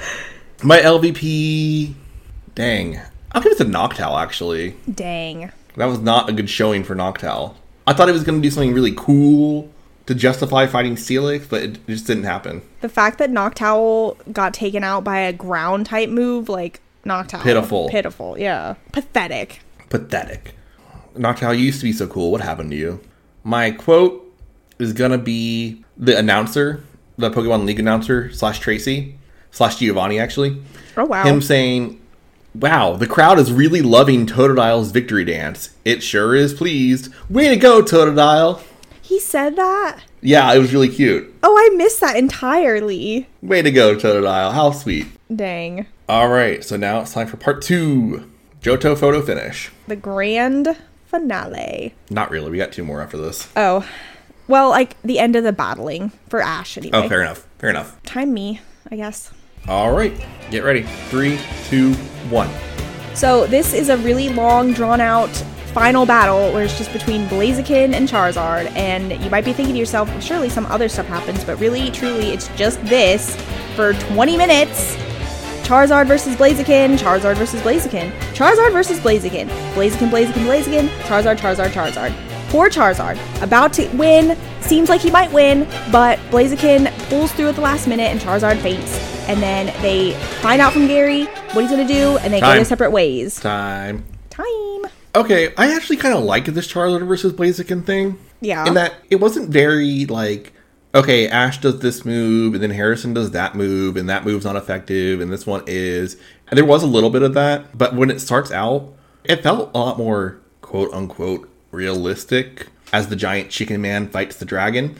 my L V P... Dang. I'll give it to Noctowl, actually. Dang. That was not a good showing for Noctowl. I thought it was going to do something really cool to justify fighting Steelix, but it just didn't happen. The fact that Noctowl got taken out by a ground type move, like, Noctowl. Pitiful. Pitiful, yeah. Pathetic. Pathetic. Noctowl, you used to be so cool. What happened to you? My quote is going to be the announcer, the Pokemon League announcer, slash Tracy, slash Giovanni, actually. Oh, wow. Him saying, wow, the crowd is really loving Totodile's victory dance. It sure is pleased. Way to go, Totodile. He said that? Yeah, it was really cute. Oh, I missed that entirely. Way to go, Totodile. How sweet. Dang. All right, so now it's time for part two. Johto photo finish. The grand finale. Not really. We got two more after this. Oh. Well, like, the end of the battling for Ash, anyway. Oh, fair enough. Fair enough. Time me, I guess. All right. Get ready. Three, two, one. So, this is a really long, drawn-out final battle where it's just between Blaziken and Charizard, and you might be thinking to yourself, well, surely some other stuff happens, but really, truly, it's just this for twenty minutes. Charizard versus Blaziken, Charizard versus Blaziken, Charizard versus Blaziken, Blaziken, Blaziken, Blaziken, Charizard, Charizard, Charizard. Poor Charizard, about to win, seems like he might win, but Blaziken pulls through at the last minute and Charizard faints. And then they find out from Gary what he's gonna do, and they Time. go their separate ways. Time. Time. Okay, I actually kind of like this Charizard versus Blaziken thing. Yeah. In that it wasn't very, like, okay, Ash does this move, and then Harrison does that move, and that move's not effective, and this one is. And there was a little bit of that, but when it starts out, it felt a lot more, quote-unquote, realistic as the giant chicken man fights the dragon.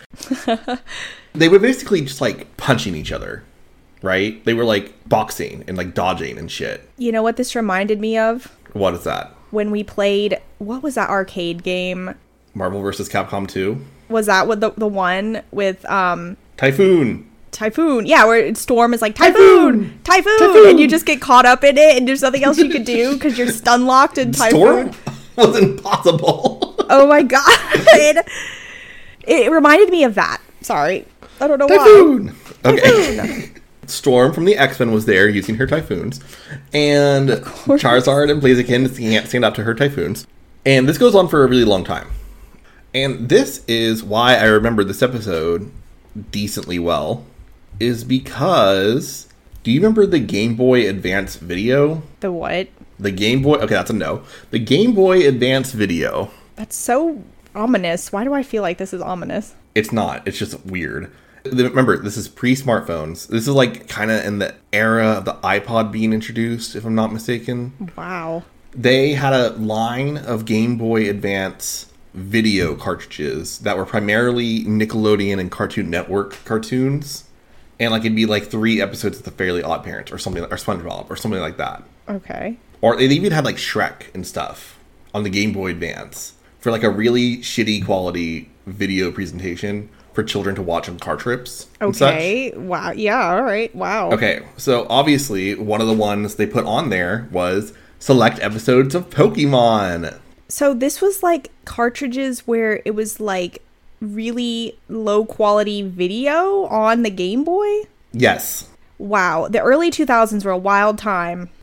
They were basically just, like, punching each other, right? They were, like, boxing and, like, dodging and shit. You know what this reminded me of? What is that? When we played, what was that arcade game? Marvel versus. Capcom two? Was that what the the one with um Typhoon. Typhoon? Yeah, where Storm is like Typhoon, Typhoon, Typhoon, Typhoon! and you just get caught up in it, and there's nothing else you could do because you're stun locked in Typhoon. Storm was impossible. Oh my god! it, it reminded me of that. Sorry, I don't know Typhoon. why. Okay. Typhoon. Storm from the X-Men was there using her Typhoons, and Charizard and Blaziken can't stand up to her Typhoons. And this goes on for a really long time. And this is why I remember this episode decently well, is because, do you remember the Game Boy Advance video? The what? The Game Boy, okay, that's a no. The Game Boy Advance video. That's so ominous. Why do I feel like this is ominous? It's not, it's just weird. Remember, this is pre-smartphones. This is like kind of in the era of the iPod being introduced, if I'm not mistaken. Wow. They had a line of Game Boy Advance video cartridges that were primarily Nickelodeon and Cartoon Network cartoons. And like it'd be like three episodes of The Fairly Odd Parents or something, or SpongeBob or something like that. Okay. Or they even had like Shrek and stuff on the Game Boy Advance for like a really shitty quality video presentation for children to watch on car trips. Okay. Wow. Yeah. All right. Wow. Okay. So obviously one of the ones they put on there was select episodes of Pokemon. So this was like cartridges where it was like really low quality video on the Game Boy? Yes. Wow. The early two thousands were a wild time.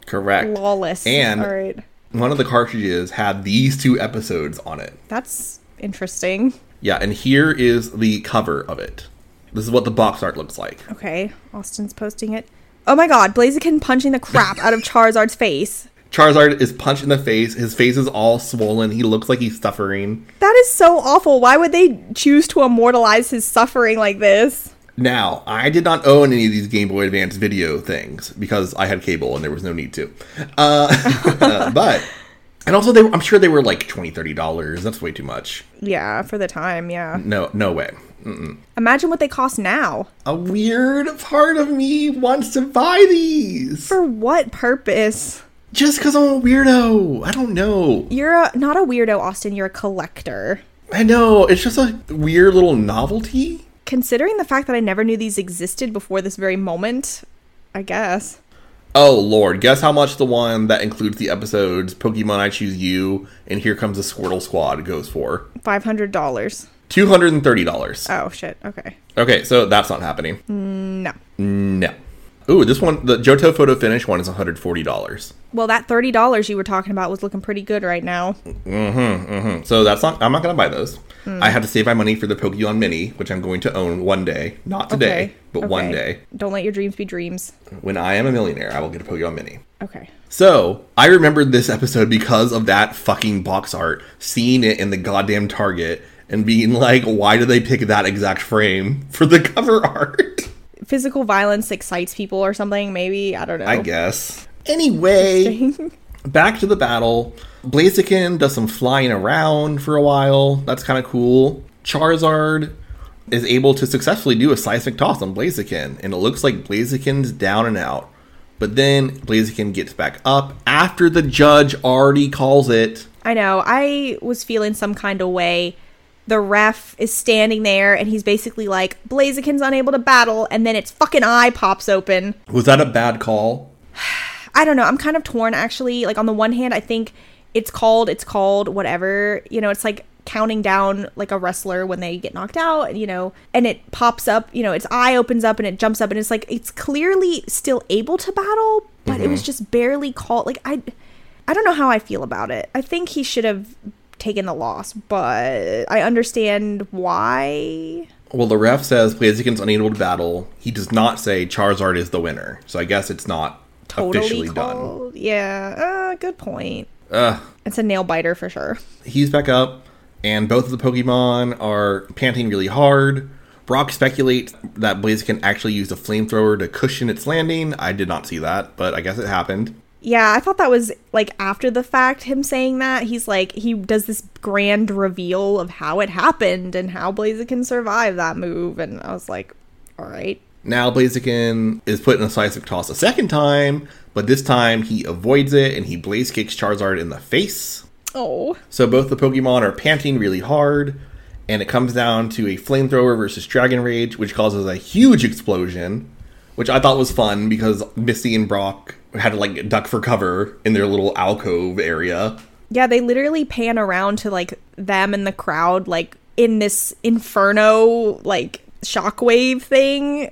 Correct. Lawless. And all right. one of the cartridges had these two episodes on it. That's interesting. Yeah, and here is the cover of it. This is what the box art looks like. Okay, Austin's posting it. Oh my god, Blaziken punching the crap out of Charizard's face. Charizard is punched in the face. His face is all swollen. He looks like he's suffering. That is so awful. Why would they choose to immortalize his suffering like this? Now, I did not own any of these Game Boy Advance video things because I had cable and there was no need to. Uh, uh, but, and also they were, I'm sure they were like twenty dollars, thirty dollars. That's way too much. Yeah, for the time, yeah. No, no way. Mm-mm. Imagine what they cost now. A weird part of me wants to buy these. For what purpose? Just because I'm a weirdo. I don't know. You're a, not a weirdo, Austin. You're a collector. I know. It's just a weird little novelty. Considering the fact that I never knew these existed before this very moment, I guess. Oh, Lord. Guess how much the one that includes the episodes Pokemon I Choose You and Here Comes the Squirtle Squad goes for? five hundred dollars. two hundred thirty dollars. Oh, shit. Okay. Okay, so that's not happening. No. No. Ooh, this one, the Johto Photo Finish one is one hundred forty dollars. Well, that thirty dollars you were talking about was looking pretty good right now. Mm-hmm, mm-hmm. So that's not, I'm not going to buy those. Mm. I had to save my money for the Pokemon Mini, which I'm going to own one day. Not today, okay. but okay. one day. Don't let your dreams be dreams. When I am a millionaire, I will get a Pokemon Mini. Okay. So, I remembered this episode because of that fucking box art, seeing it in the goddamn Target, and being like, why did they pick that exact frame for the cover art? Physical violence excites people or something, maybe. I don't know. I guess. Anyway, back to the battle. Blaziken does some flying around for a while. That's kind of cool. Charizard is able to successfully do a seismic toss on Blaziken, and it looks like Blaziken's down and out. But then Blaziken gets back up after the judge already calls it. I know. I was feeling some kind of way. The ref is standing there, and he's basically like, Blaziken's unable to battle, and then its fucking eye pops open. Was that a bad call? I don't know. I'm kind of torn, actually. Like, on the one hand, I think it's called, it's called, whatever. You know, it's like counting down like a wrestler when they get knocked out, you know, and it pops up, you know, its eye opens up and it jumps up, and it's like, it's clearly still able to battle, but mm-hmm. it was just barely called. Like, I, I don't know how I feel about it. I think he should have taken the loss, but I understand why. Well, the ref says Blaziken's unable to battle. He does not say Charizard is the winner, so I guess it's not totally officially called. done. Yeah, uh, good point. Uh, it's a nail biter for sure. He's back up, and both of the Pokemon are panting really hard. Brock speculates that Blaziken actually used a flamethrower to cushion its landing. I did not see that, but I guess it happened. Yeah, I thought that was, like, after the fact, him saying that. He's like, he does this grand reveal of how it happened and how Blaziken survived that move. And I was like, all right. Now Blaziken is put in a seismic toss a second time, but this time he avoids it and he blaze kicks Charizard in the face. Oh. So both the Pokemon are panting really hard, and it comes down to a flamethrower versus Dragon Rage, which causes a huge explosion, which I thought was fun because Misty and Brock had to, like, duck for cover in their little alcove area. Yeah, they literally pan around to, like, them and the crowd, like, in this inferno, like, shockwave thing.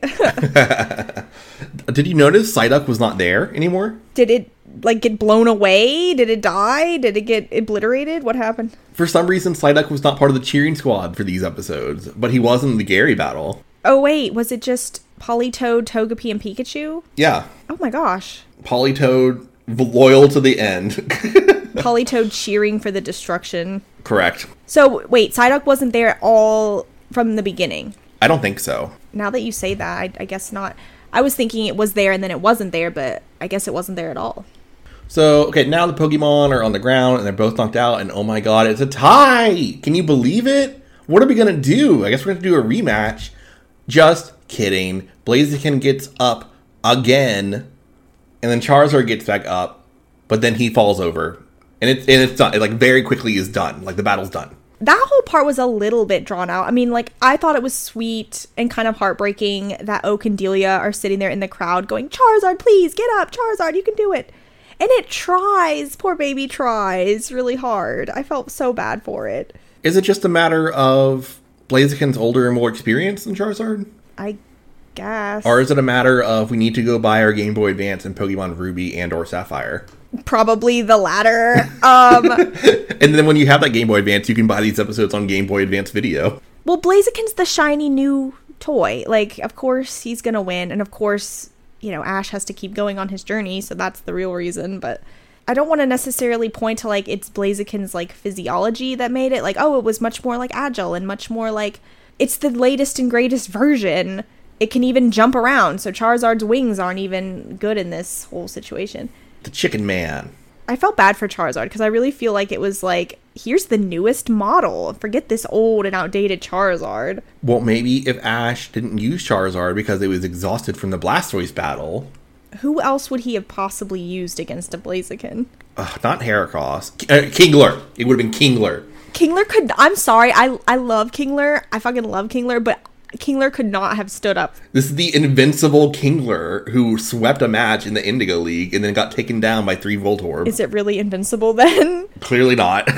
Did you notice Psyduck was not there anymore? Did it, like, get blown away? Did it die? Did it get obliterated? What happened? For some reason, Psyduck was not part of the cheering squad for these episodes, but he was in the Gary battle. Oh, wait, was it just Politoed, Togepi, and Pikachu? Yeah. Oh my gosh. Politoed, loyal to the end. Politoed cheering for the destruction. Correct. So, wait, Psyduck wasn't there at all from the beginning? I don't think so. Now that you say that, I, I guess not. I was thinking it was there and then it wasn't there, but I guess it wasn't there at all. So, okay, now the Pokemon are on the ground and they're both knocked out, and oh my god, it's a tie! Can you believe it? What are we gonna do? I guess we're gonna do a rematch. Just kidding. Blaziken gets up again, and then Charizard gets back up, but then he falls over. And it's, and it's done. It, like, very quickly is done. Like, the battle's done. That whole part was a little bit drawn out. I mean, like, I thought it was sweet and kind of heartbreaking that Oak and Delia are sitting there in the crowd going, Charizard, please, get up. Charizard, you can do it. And it tries. Poor baby tries really hard. I felt so bad for it. Is it just a matter of Blaziken's older and more experienced than Charizard? I guess. Or is it a matter of we need to go buy our Game Boy Advance and Pokemon Ruby and or Sapphire? Probably the latter. Um, and then when you have that Game Boy Advance, you can buy these episodes on Game Boy Advance Video. Well, Blaziken's the shiny new toy. Like, of course he's gonna win, and of course, you know, Ash has to keep going on his journey, so that's the real reason. But I don't want to necessarily point to, like, it's Blaziken's, like, physiology that made it. Like, oh, it was much more, like, agile and much more, like, it's the latest and greatest version. It can even jump around, so Charizard's wings aren't even good in this whole situation. The Chicken Man. I felt bad for Charizard because I really feel like it was like, here's the newest model. Forget this old and outdated Charizard. Well, maybe if Ash didn't use Charizard because it was exhausted from the Blastoise battle. Who else would he have possibly used against a Blaziken? Ugh, not Heracross. Uh, Kingler. It would have been Kingler. Kingler could... I'm sorry. I, I love Kingler. I fucking love Kingler, but Kingler could not have stood up. This is the invincible Kingler who swept a match in the Indigo League and then got taken down by three Voltorb. Is it really invincible then? Clearly not.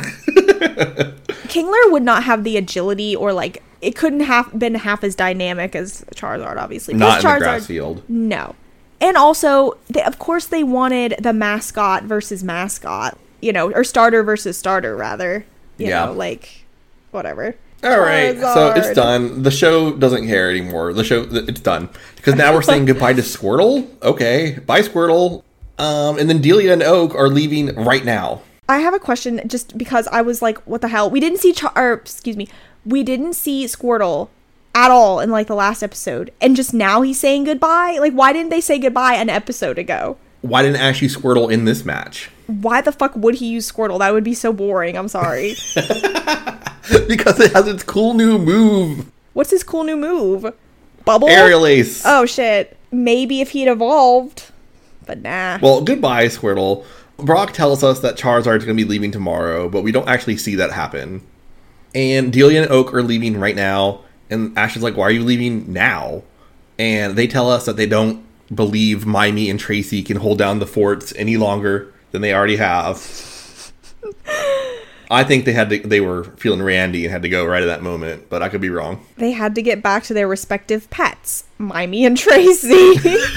Kingler would not have the agility or, like, it couldn't have been half as dynamic as Charizard, obviously. Not Plus in the Charizard, grass field. No. And also, they, of course, they wanted the mascot versus mascot, you know, or starter versus starter, rather. You yeah. know, like, whatever. All right, Charizard. So it's done. The show doesn't care anymore. The show, it's done. Because now we're saying goodbye to Squirtle. Okay, bye Squirtle. Um, and then Delia and Oak are leaving right now. I have a question, just because I was like, what the hell? We didn't see, Char- or, excuse me, we didn't see Squirtle at all in, like, the last episode. And just now he's saying goodbye? Like, why didn't they say goodbye an episode ago? Why didn't Ash use Squirtle in this match? Why the fuck would he use Squirtle? That would be so boring. I'm sorry. Because it has its cool new move. What's his cool new move? Bubble? Aerial Ace. Oh, shit. Maybe if he'd evolved. But nah. Well, goodbye, Squirtle. Brock tells us that Charizard's going to be leaving tomorrow, but we don't actually see that happen. And Delia and Oak are leaving right now. And Ash is like, why are you leaving now? And they tell us that they don't believe Mimey and Tracy can hold down the forts any longer than they already have. I think they had to, they were feeling randy and had to go right at that moment, but I could be wrong. They had to get back to their respective pets, Mimey and Tracy.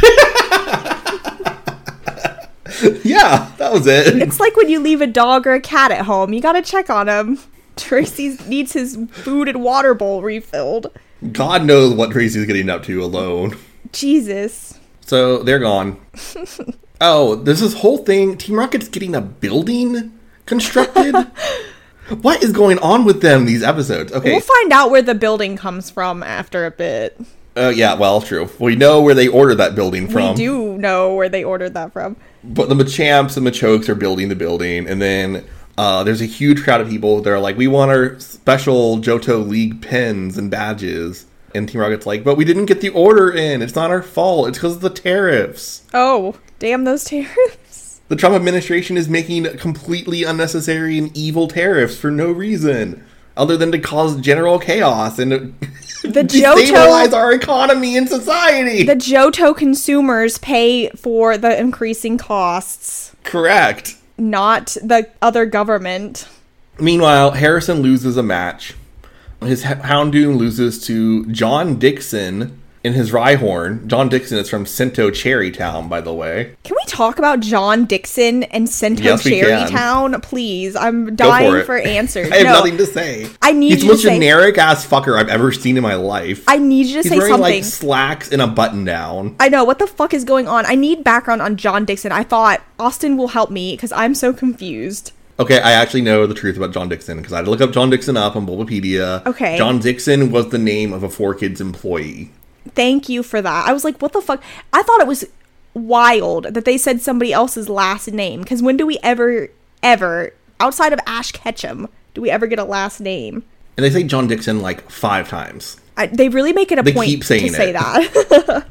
Yeah, that was it. It's like when you leave a dog or a cat at home. You gotta check on him. Tracy needs his food and water bowl refilled. God knows what Tracy's getting up to alone. Jesus. So, they're gone. Oh, there's this whole thing. Team Rocket's getting a building constructed? What is going on with them these episodes? Okay. We'll find out where the building comes from after a bit. Oh, uh, yeah, well, true. We know where they ordered that building from. We do know where they ordered that from. But the Machamps and Machokes are building the building, and then uh, there's a huge crowd of people that are like, we want our special Johto League pins and badges. And Team Rocket's like, but we didn't get the order in. It's not our fault. It's because of the tariffs. Oh, damn those tariffs. The Trump administration is making completely unnecessary and evil tariffs for no reason. Other than to cause general chaos and the destabilize Johto, our economy and society. The Johto consumers pay for the increasing costs. Correct. Not the other government. Meanwhile, Harrison loses a match. His Houndoom loses to John Dixon in his Rhyhorn. John Dixon is from Sinto Cherry Town, by the way. Can we talk about John Dixon and Sinto yes, Cherry Town? Please. I'm dying for, for answers. I have no, nothing to say. I need He's you the most to say... generic ass fucker I've ever seen in my life. I need you to He's say wearing, something. like, slacks and a button down. I know. What the fuck is going on? I need background on John Dixon. I thought Austin will help me because I'm so confused. Okay, I actually know the truth about John Dixon because I had to look up John Dixon up on Bulbapedia. Okay. John Dixon was the name of a four Kids employee. Thank you for that. I was like, what the fuck? I thought it was wild that they said somebody else's last name. Because when do we ever, ever, outside of Ash Ketchum, do we ever get a last name? And they say John Dixon like five times. I, they really make it a they point keep saying to say it. that.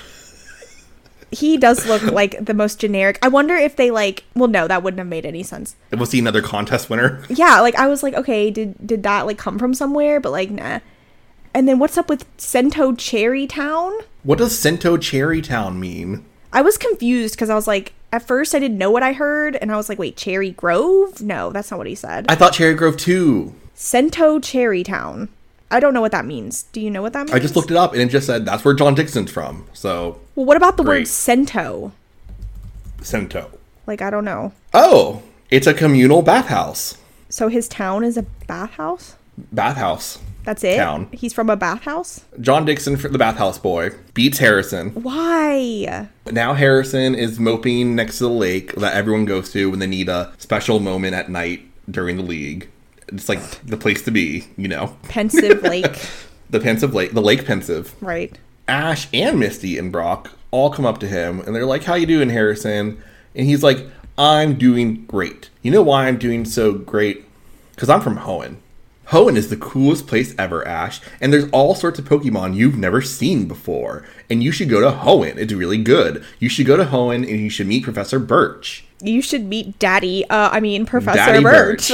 He does look like the most generic. I wonder if they like, well, no, that wouldn't have made any sense. Was he another contest winner? Yeah, like I was like, okay, did did that like come from somewhere? But like, nah. And then what's up with Sinto Cherry Town? What does Sinto Cherry Town mean? I was confused because I was like, at first I didn't know what I heard. And I was like, wait, Cherry Grove? No, that's not what he said. I thought Cherry Grove too. Sinto Cherry Town. I don't know what that means. Do you know what that means? I just looked it up and it just said that's where John Dixon's from. So. Well, what about the great. word Sento? Sento. Like, I don't know. Oh, it's a communal bathhouse. So his town is a bathhouse? Bathhouse. That's it? Town. He's from a bathhouse? John Dixon, the bathhouse boy, beats Harrison. Why? Now Harrison is moping next to the lake that everyone goes to when they need a special moment at night during the league. It's like the place to be, you know. Pensive Lake. The Pensive Lake. The Lake Pensive. Right. Ash and Misty and Brock all come up to him and they're like, how you doing, Harrison? And he's like, I'm doing great. You know why I'm doing so great? Because I'm from Hoenn. Hoenn is the coolest place ever, Ash. And there's all sorts of Pokemon you've never seen before. And you should go to Hoenn. It's really good. You should go to Hoenn and you should meet Professor Birch. You should meet Daddy. Uh, I mean, Professor Daddy Birch.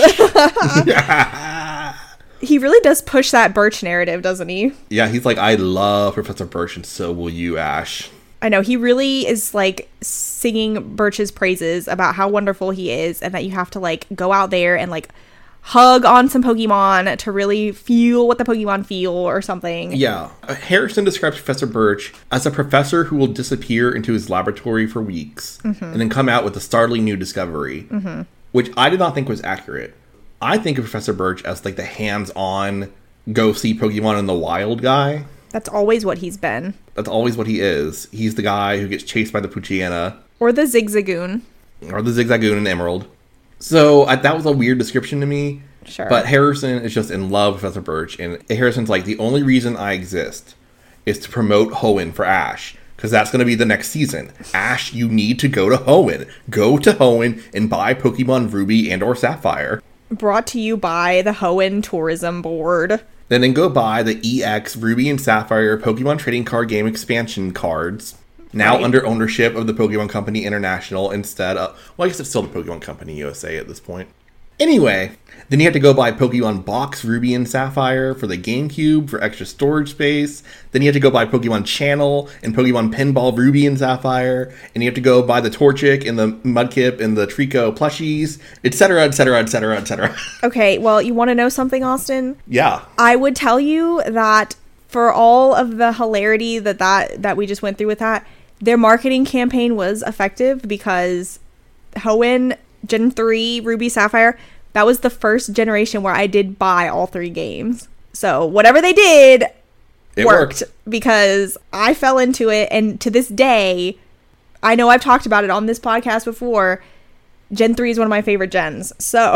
Birch. He really does push that Birch narrative, doesn't he? Yeah, he's like, I love Professor Birch and so will you, Ash. I know. He really is like singing Birch's praises about how wonderful he is and that you have to like go out there and like hug on some Pokemon to really feel what the Pokemon feel or something. Yeah. Uh, Harrison describes Professor Birch as a professor who will disappear into his laboratory for weeks mm-hmm. and then come out with a startling new discovery, mm-hmm. which I did not think was accurate. I think of Professor Birch as like the hands-on, go see Pokemon in the wild guy. That's always what he's been. That's always what he is. He's the guy who gets chased by the Poochyena. Or the Zigzagoon. Or the Zigzagoon and Emerald. So uh, that was a weird description to me. Sure. But Harrison is just in love with Professor Birch. And Harrison's like, the only reason I exist is to promote Hoenn for Ash. Because that's going to be the next season. Ash, you need to go to Hoenn. Go to Hoenn and buy Pokemon Ruby and or Sapphire. Brought to you by the Hoenn Tourism Board. Then then go buy the E X Ruby and Sapphire Pokemon Trading Card Game expansion cards. Now right. under ownership of the Pokemon Company International instead of... Well, I guess it's still the Pokemon Company U S A at this point. Anyway, then you have to go buy Pokemon Box Ruby and Sapphire for the GameCube for extra storage space. Then you have to go buy Pokemon Channel and Pokemon Pinball Ruby and Sapphire. And you have to go buy the Torchic and the Mudkip and the Trico plushies, et cetera, et cetera, et cetera, et cetera. Okay, well, you want to know something, Austin? Yeah. I would tell you that for all of the hilarity that, that, that we just went through with that, their marketing campaign was effective because Hoenn Gen three Ruby Sapphire, that was the first generation where I did buy all three games. So whatever they did it worked, worked because I fell into it. And to this day, I know I've talked about it on this podcast before. Gen three is one of my favorite gens.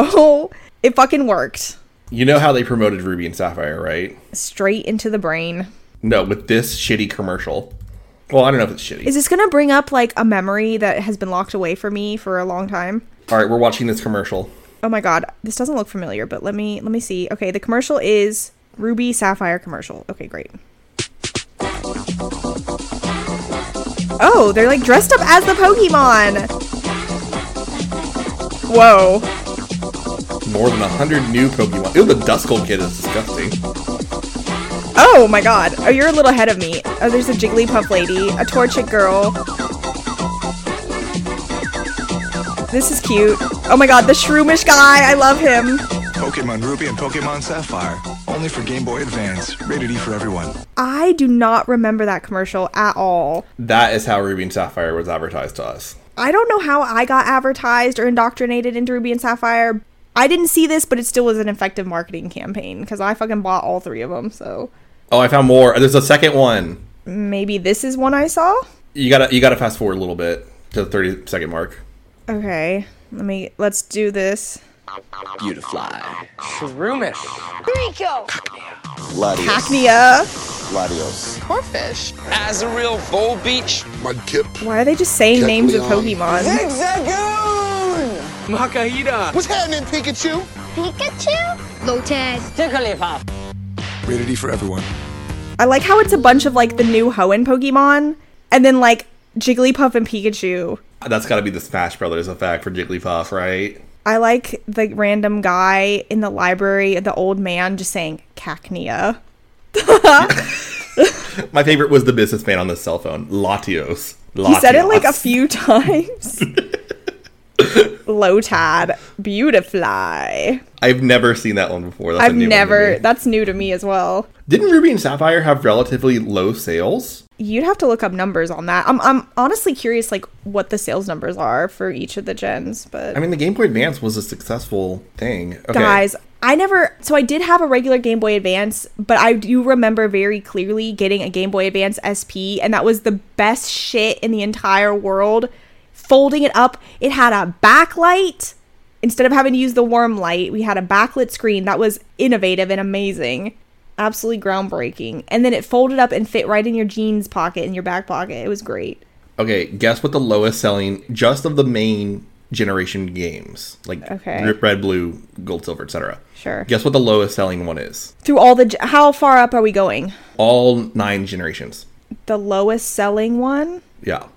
So it fucking worked. You know how they promoted Ruby and Sapphire, right? Straight into the brain. No, with this shitty commercial. Well, I don't know if it's shitty. Is this going to bring up like a memory that has been locked away from me for a long time? All right, we're watching this commercial. Oh my god, this doesn't look familiar, but let me let me see. Okay, the commercial is Ruby Sapphire commercial. Okay, great. Oh, they're like dressed up as the Pokemon. Whoa. More than a hundred new Pokemon. Ew, the Duskull kid is disgusting. Oh my god. Oh, you're a little ahead of me. Oh, there's a Jigglypuff lady, a Torchic girl. This is cute. Oh my god, the Shroomish guy. I love him. Pokemon Ruby and Pokemon Sapphire. Only for Game Boy Advance. Rated E for everyone. I do not remember that commercial at all. That is how Ruby and Sapphire was advertised to us. I don't know how I got advertised or indoctrinated into Ruby and Sapphire. I didn't see this, but it still was an effective marketing campaign because I fucking bought all three of them, so... Oh, I found more. There's a second one. Maybe this is one I saw? You gotta you gotta fast forward a little bit to the thirty second mark. Okay, let me let's do this. Beautifly. Shroomish. Rico. Latios. Cacnea. Latios. Corphish. Azurill Volbeach. Mudkip. Why are they just saying names of Pokemon? Zigzagoon. Makahita. What's happening, Pikachu? Pikachu. Lotad. Jigglypuff. Rated E for everyone. I like how it's a bunch of like the new Hoenn Pokemon and then like Jigglypuff and Pikachu. That's gotta be the Smash Brothers effect for Jigglypuff, right? I like the random guy in the library, the old man just saying Cacnea. My favorite was the businessman on the cell phone, Latios. Latios. He said it like a few times. Lotad, Beautifly. I've never seen that one before. That's I've a new never, one to me. that's new to me as well. Didn't Ruby and Sapphire have relatively low sales? You'd have to look up numbers on that. I'm, I'm honestly curious, like, what the sales numbers are for each of the gens, but... I mean, the Game Boy Advance was a successful thing. Okay. Guys, I never... So I did have a regular Game Boy Advance, but I do remember very clearly getting a Game Boy Advance S P, and that was the best shit in the entire world. Folding it up, it had a backlight. Instead of having to use the warm light, we had a backlit screen. That was innovative and amazing. Absolutely groundbreaking. And then it folded up and fit right in your jeans pocket, in your back pocket. It was great. Okay, guess what the lowest selling, just of the main generation games, like Okay. Rip, Red, Blue, Gold, Silver, et cetera. Sure. Guess what the lowest selling one is? Through all the... ge- How far up are we going? All nine generations. The lowest selling one? Yeah.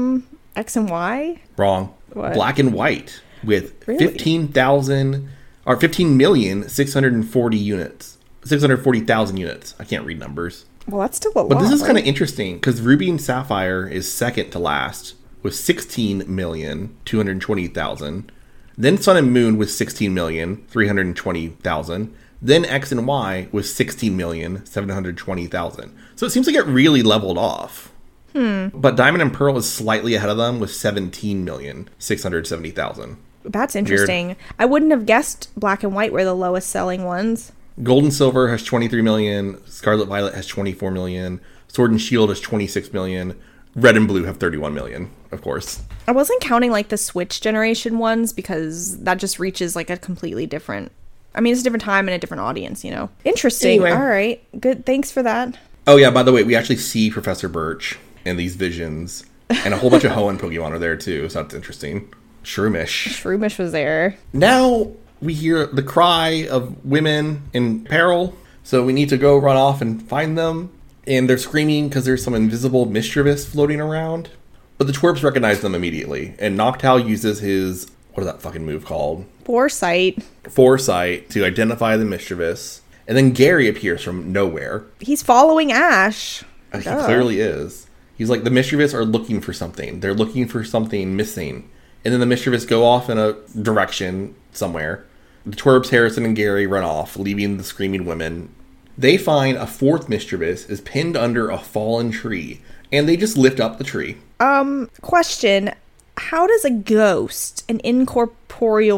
X and Y? Wrong. What? Black and White with Really? fifteen thousand or fifteen million six hundred forty units. six hundred forty thousand units. I can't read numbers. Well, that's still a lot. But this is right? kind of interesting because Ruby and Sapphire is second to last with sixteen million two hundred twenty thousand. Then Sun and Moon with sixteen million three hundred twenty thousand. Then X and Y with sixteen million seven hundred twenty thousand. So it seems like it really leveled off. Hmm. But Diamond and Pearl is slightly ahead of them with seventeen million six hundred seventy thousand. That's interesting. I wouldn't have guessed Black and White were the lowest selling ones. Gold and Silver has twenty-three million. Scarlet Violet has twenty-four million. Sword and Shield has twenty-six million. Red and Blue have thirty-one million, of course. I wasn't counting like the Switch generation ones because that just reaches like a completely different... I mean, it's a different time and a different audience, you know? Interesting. Anyway. All right. Good. Thanks for that. Oh, yeah, by the way, we actually see Professor Birch in these visions. And a whole bunch of Hoenn Pokemon are there, too, so that's interesting. Shroomish. Shroomish was there. Now we hear the cry of women in peril, so we need to go run off and find them. And they're screaming because there's some invisible mischievous floating around. But the twerps recognize them immediately, and Noctowl uses his, what is that fucking move called? Foresight. Foresight to identify the mischievous. And then Gary appears from nowhere. He's following Ash. Uh, He Duh. clearly is. He's like, the mischievous are looking for something. They're looking for something missing. And then the mischievous go off in a direction somewhere. The twerps, Harrison, and Gary run off, leaving the screaming women. They find a fourth mischievous is pinned under a fallen tree. And they just lift up the tree. Question. How does a ghost, an incorporeal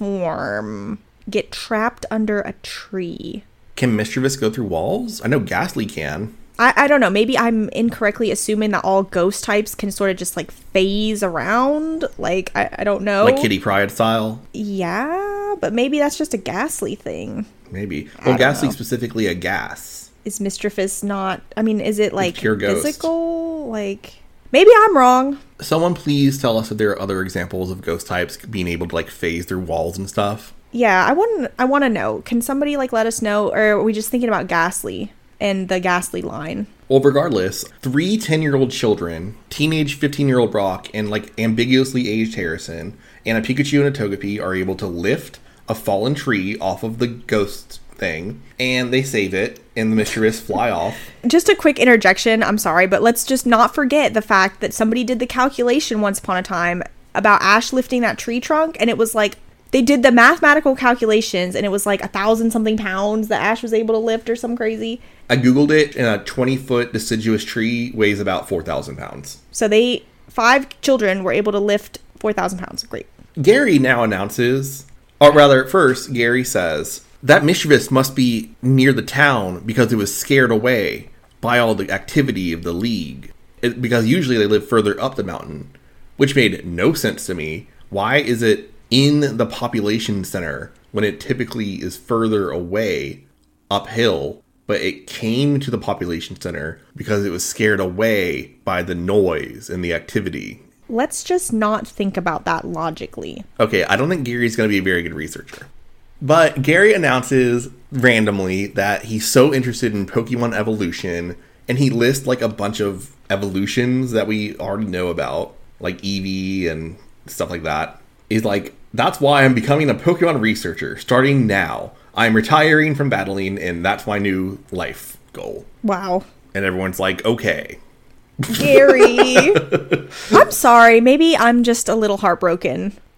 form, get trapped under a tree? Can mischievous go through walls? I know Ghastly can. I, I don't know. Maybe I'm incorrectly assuming that all ghost types can sort of just like phase around. Like, I, I don't know. Like Kitty Pryde style? Yeah, but maybe that's just a Ghastly thing. Maybe. I Well, don't Ghastly know. specifically a gas. Is Mischievous not... I mean, is it like pure ghost. physical? Like, maybe I'm wrong. Someone please tell us if there are other examples of ghost types being able to like phase through walls and stuff. Yeah, I want I want to know. Can somebody like let us know? Or are we just thinking about Ghastly and the Ghastly line? Well, regardless, three ten-year-old children, teenage fifteen-year-old Brock, and like ambiguously aged Harrison, and a Pikachu and a Togepi are able to lift a fallen tree off of the ghost thing, and they save it, and the mischievous fly off. Just a quick interjection. I'm sorry, but let's just not forget the fact that somebody did the calculation once upon a time about Ash lifting that tree trunk, and it was like they did the mathematical calculations, and it was like a thousand something pounds that Ash was able to lift or some crazy. I googled it, and a twenty-foot deciduous tree weighs about four thousand pounds. So they five children were able to lift four thousand pounds. Great. Gary now announces, or rather, first, Gary says, that mischievous must be near the town because it was scared away by all the activity of the League. It, because usually they live further up the mountain, which made no sense to me. Why is it in the population center when it typically is further away uphill, but it came to the population center because it was scared away by the noise and the activity? Let's just not think about that logically. Okay, I don't think Gary's going to be a very good researcher. But Gary announces randomly that he's so interested in Pokemon evolution, and he lists like a bunch of evolutions that we already know about, like Eevee and stuff like that. He's like, that's why I'm becoming a Pokemon researcher, starting now. I'm retiring from battling, and that's my new life goal. Wow. And everyone's like, okay. Gary. I'm sorry. Maybe I'm just a little heartbroken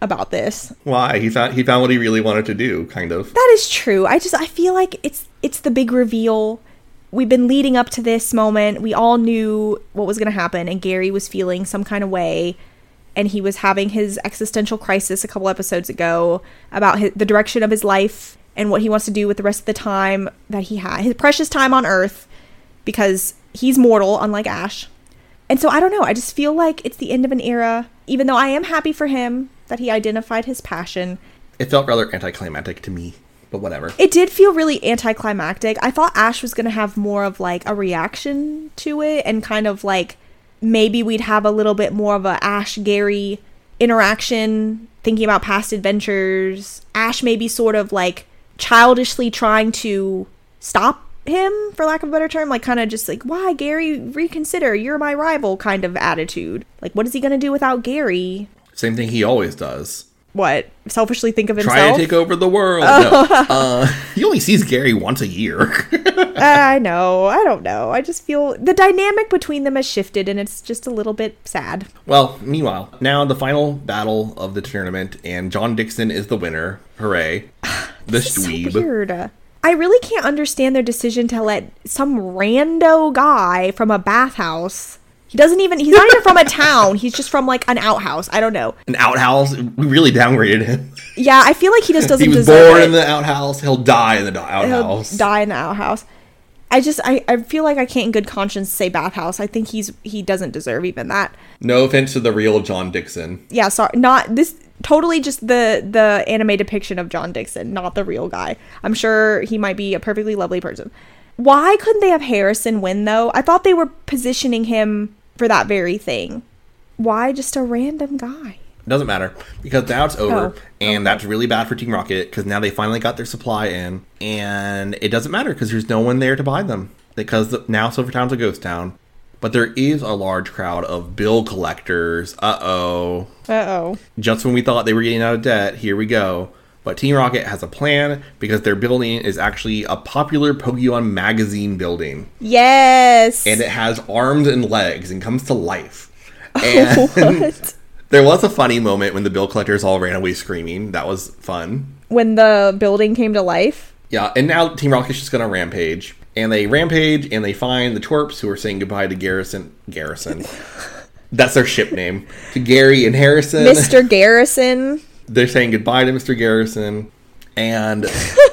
about this. Why? He found he found what he really wanted to do, kind of. That is true. I just I feel like it's it's the big reveal. We've been leading up to this moment. We all knew what was going to happen, and Gary was feeling some kind of way, and he was having his existential crisis a couple episodes ago about his, the direction of his life and what he wants to do with the rest of the time that he had, his precious time on Earth, because he's mortal, unlike Ash. And so I don't know. I just feel like it's the end of an era, even though I am happy for him that he identified his passion. It felt rather anticlimactic to me. But whatever. It did feel really anticlimactic. I thought Ash was going to have more of like a reaction to it, and kind of like maybe we'd have a little bit more of a Ash Gary interaction, thinking about past adventures. Ash maybe sort of like childishly trying to stop him, for lack of a better term, like kind of just like, why, Gary, reconsider, you're my rival kind of attitude. Like, what is he going to do without Gary? Same thing he always does. What? Selfishly think of himself? Try to take over the world. No. uh, he only sees Gary once a year. I know. I don't know. I just feel the dynamic between them has shifted, and it's just a little bit sad. Well, meanwhile, now the final battle of the tournament, and John Dixon is the winner. Hooray. The dweeb. So weird. I really can't understand their decision to let some rando guy from a bathhouse... He doesn't even, he's not even from a town. He's just from like an outhouse. I don't know. An outhouse? We really downgraded him. Yeah, I feel like he just doesn't deserve it. He was born in the outhouse. He'll die in the outhouse. He'll die in the outhouse. I just, I, I feel like I can't in good conscience say bathhouse. I think he's, he doesn't deserve even that. No offense to the real John Dixon. Yeah, sorry. Not, this, totally just the, the anime depiction of John Dixon, not the real guy. I'm sure he might be a perfectly lovely person. Why couldn't they have Harrison win, though? I thought they were positioning him for that very thing. Why just a random guy? Doesn't matter, because now it's over, oh, and okay. that's really bad for Team Rocket, because now they finally got their supply in, and it doesn't matter, because there's no one there to buy them, because now Silvertown's a ghost town. But there is a large crowd of bill collectors. Uh-oh. Uh-oh. Just when we thought they were getting out of debt, here we go. But Team Rocket has a plan, because their building is actually a popular Pokemon magazine building. Yes! And it has arms and legs and comes to life. And what? There was a funny moment when the bill collectors all ran away screaming. That was fun. When the building came to life? Yeah, and now Team Rocket's just going to rampage. And they rampage, and they find the twerps who are saying goodbye to Garrison. Garrison. That's their ship name. To Gary and Harrison. Mister Garrison. They're saying goodbye to Mister Garrison, and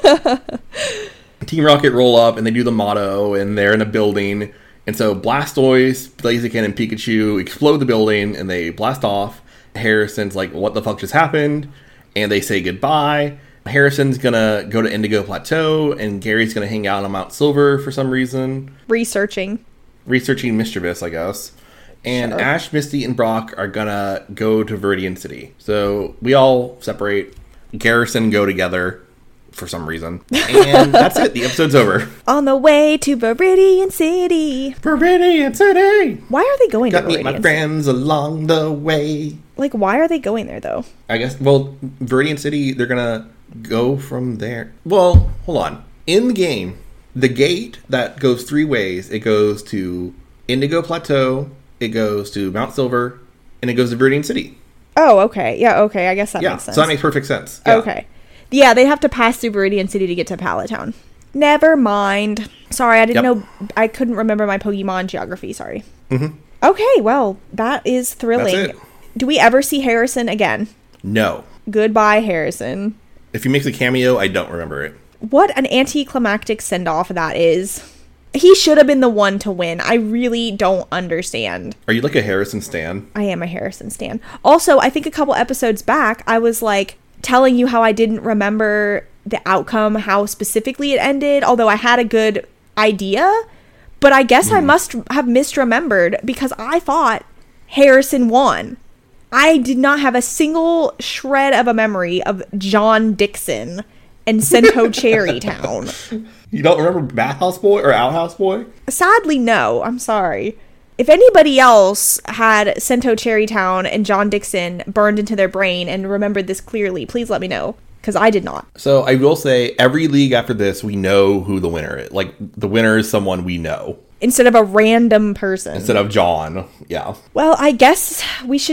Team Rocket roll up, and they do the motto, and they're in a building, and so Blastoise, Blaziken, and Pikachu explode the building, and they blast off. Harrison's like, what the fuck just happened? And they say goodbye. Harrison's gonna go to Indigo Plateau, and Gary's gonna hang out on Mount Silver for some reason. Researching. Researching Mischievous, I guess. And sure. Ash, Misty, and Brock are gonna go to Viridian City. So we all separate. Garrison go together for some reason. And that's it. The episode's over. On the way to Viridian City. Viridian City! Why are they going Got to Viridian Got meet my friends along the way. Like, why are they going there, though? I guess, well, Viridian City, they're gonna go from there. Well, hold on. In the game, the gate that goes three ways, it goes to Indigo Plateau, it goes to Mount Silver, and it goes to Viridian City. Oh, okay. Yeah, okay. I guess that yeah, makes sense. So that makes perfect sense. Yeah. Okay. Yeah, they have to pass through Viridian City to get to Pallet Town. Never mind. Sorry, I didn't yep. know. I couldn't remember my Pokemon geography. Sorry. Mm-hmm. Okay, well, that is thrilling. That's it. Do we ever see Harrison again? No. Goodbye, Harrison. If he makes a cameo, I don't remember it. What an anticlimactic send-off that is. He should have been the one to win. I really don't understand. Are you like a Harrison stan? I am a Harrison stan. Also, I think a couple episodes back, I was like telling you how I didn't remember the outcome, how specifically it ended, although I had a good idea. But I guess mm. I must have misremembered because I thought Harrison won. I did not have a single shred of a memory of John Dixon and Sento Cherry Town. You don't remember Bathhouse Boy or Outhouse Boy? Sadly, no. I'm sorry. If anybody else had Sento Cherry Town and John Dixon burned into their brain and remembered this clearly, please let me know. Because I did not. So I will say, every league after this, we know who the winner is. Like, the winner is someone we know. Instead of a random person. Instead of John. Yeah. Well, I guess we should just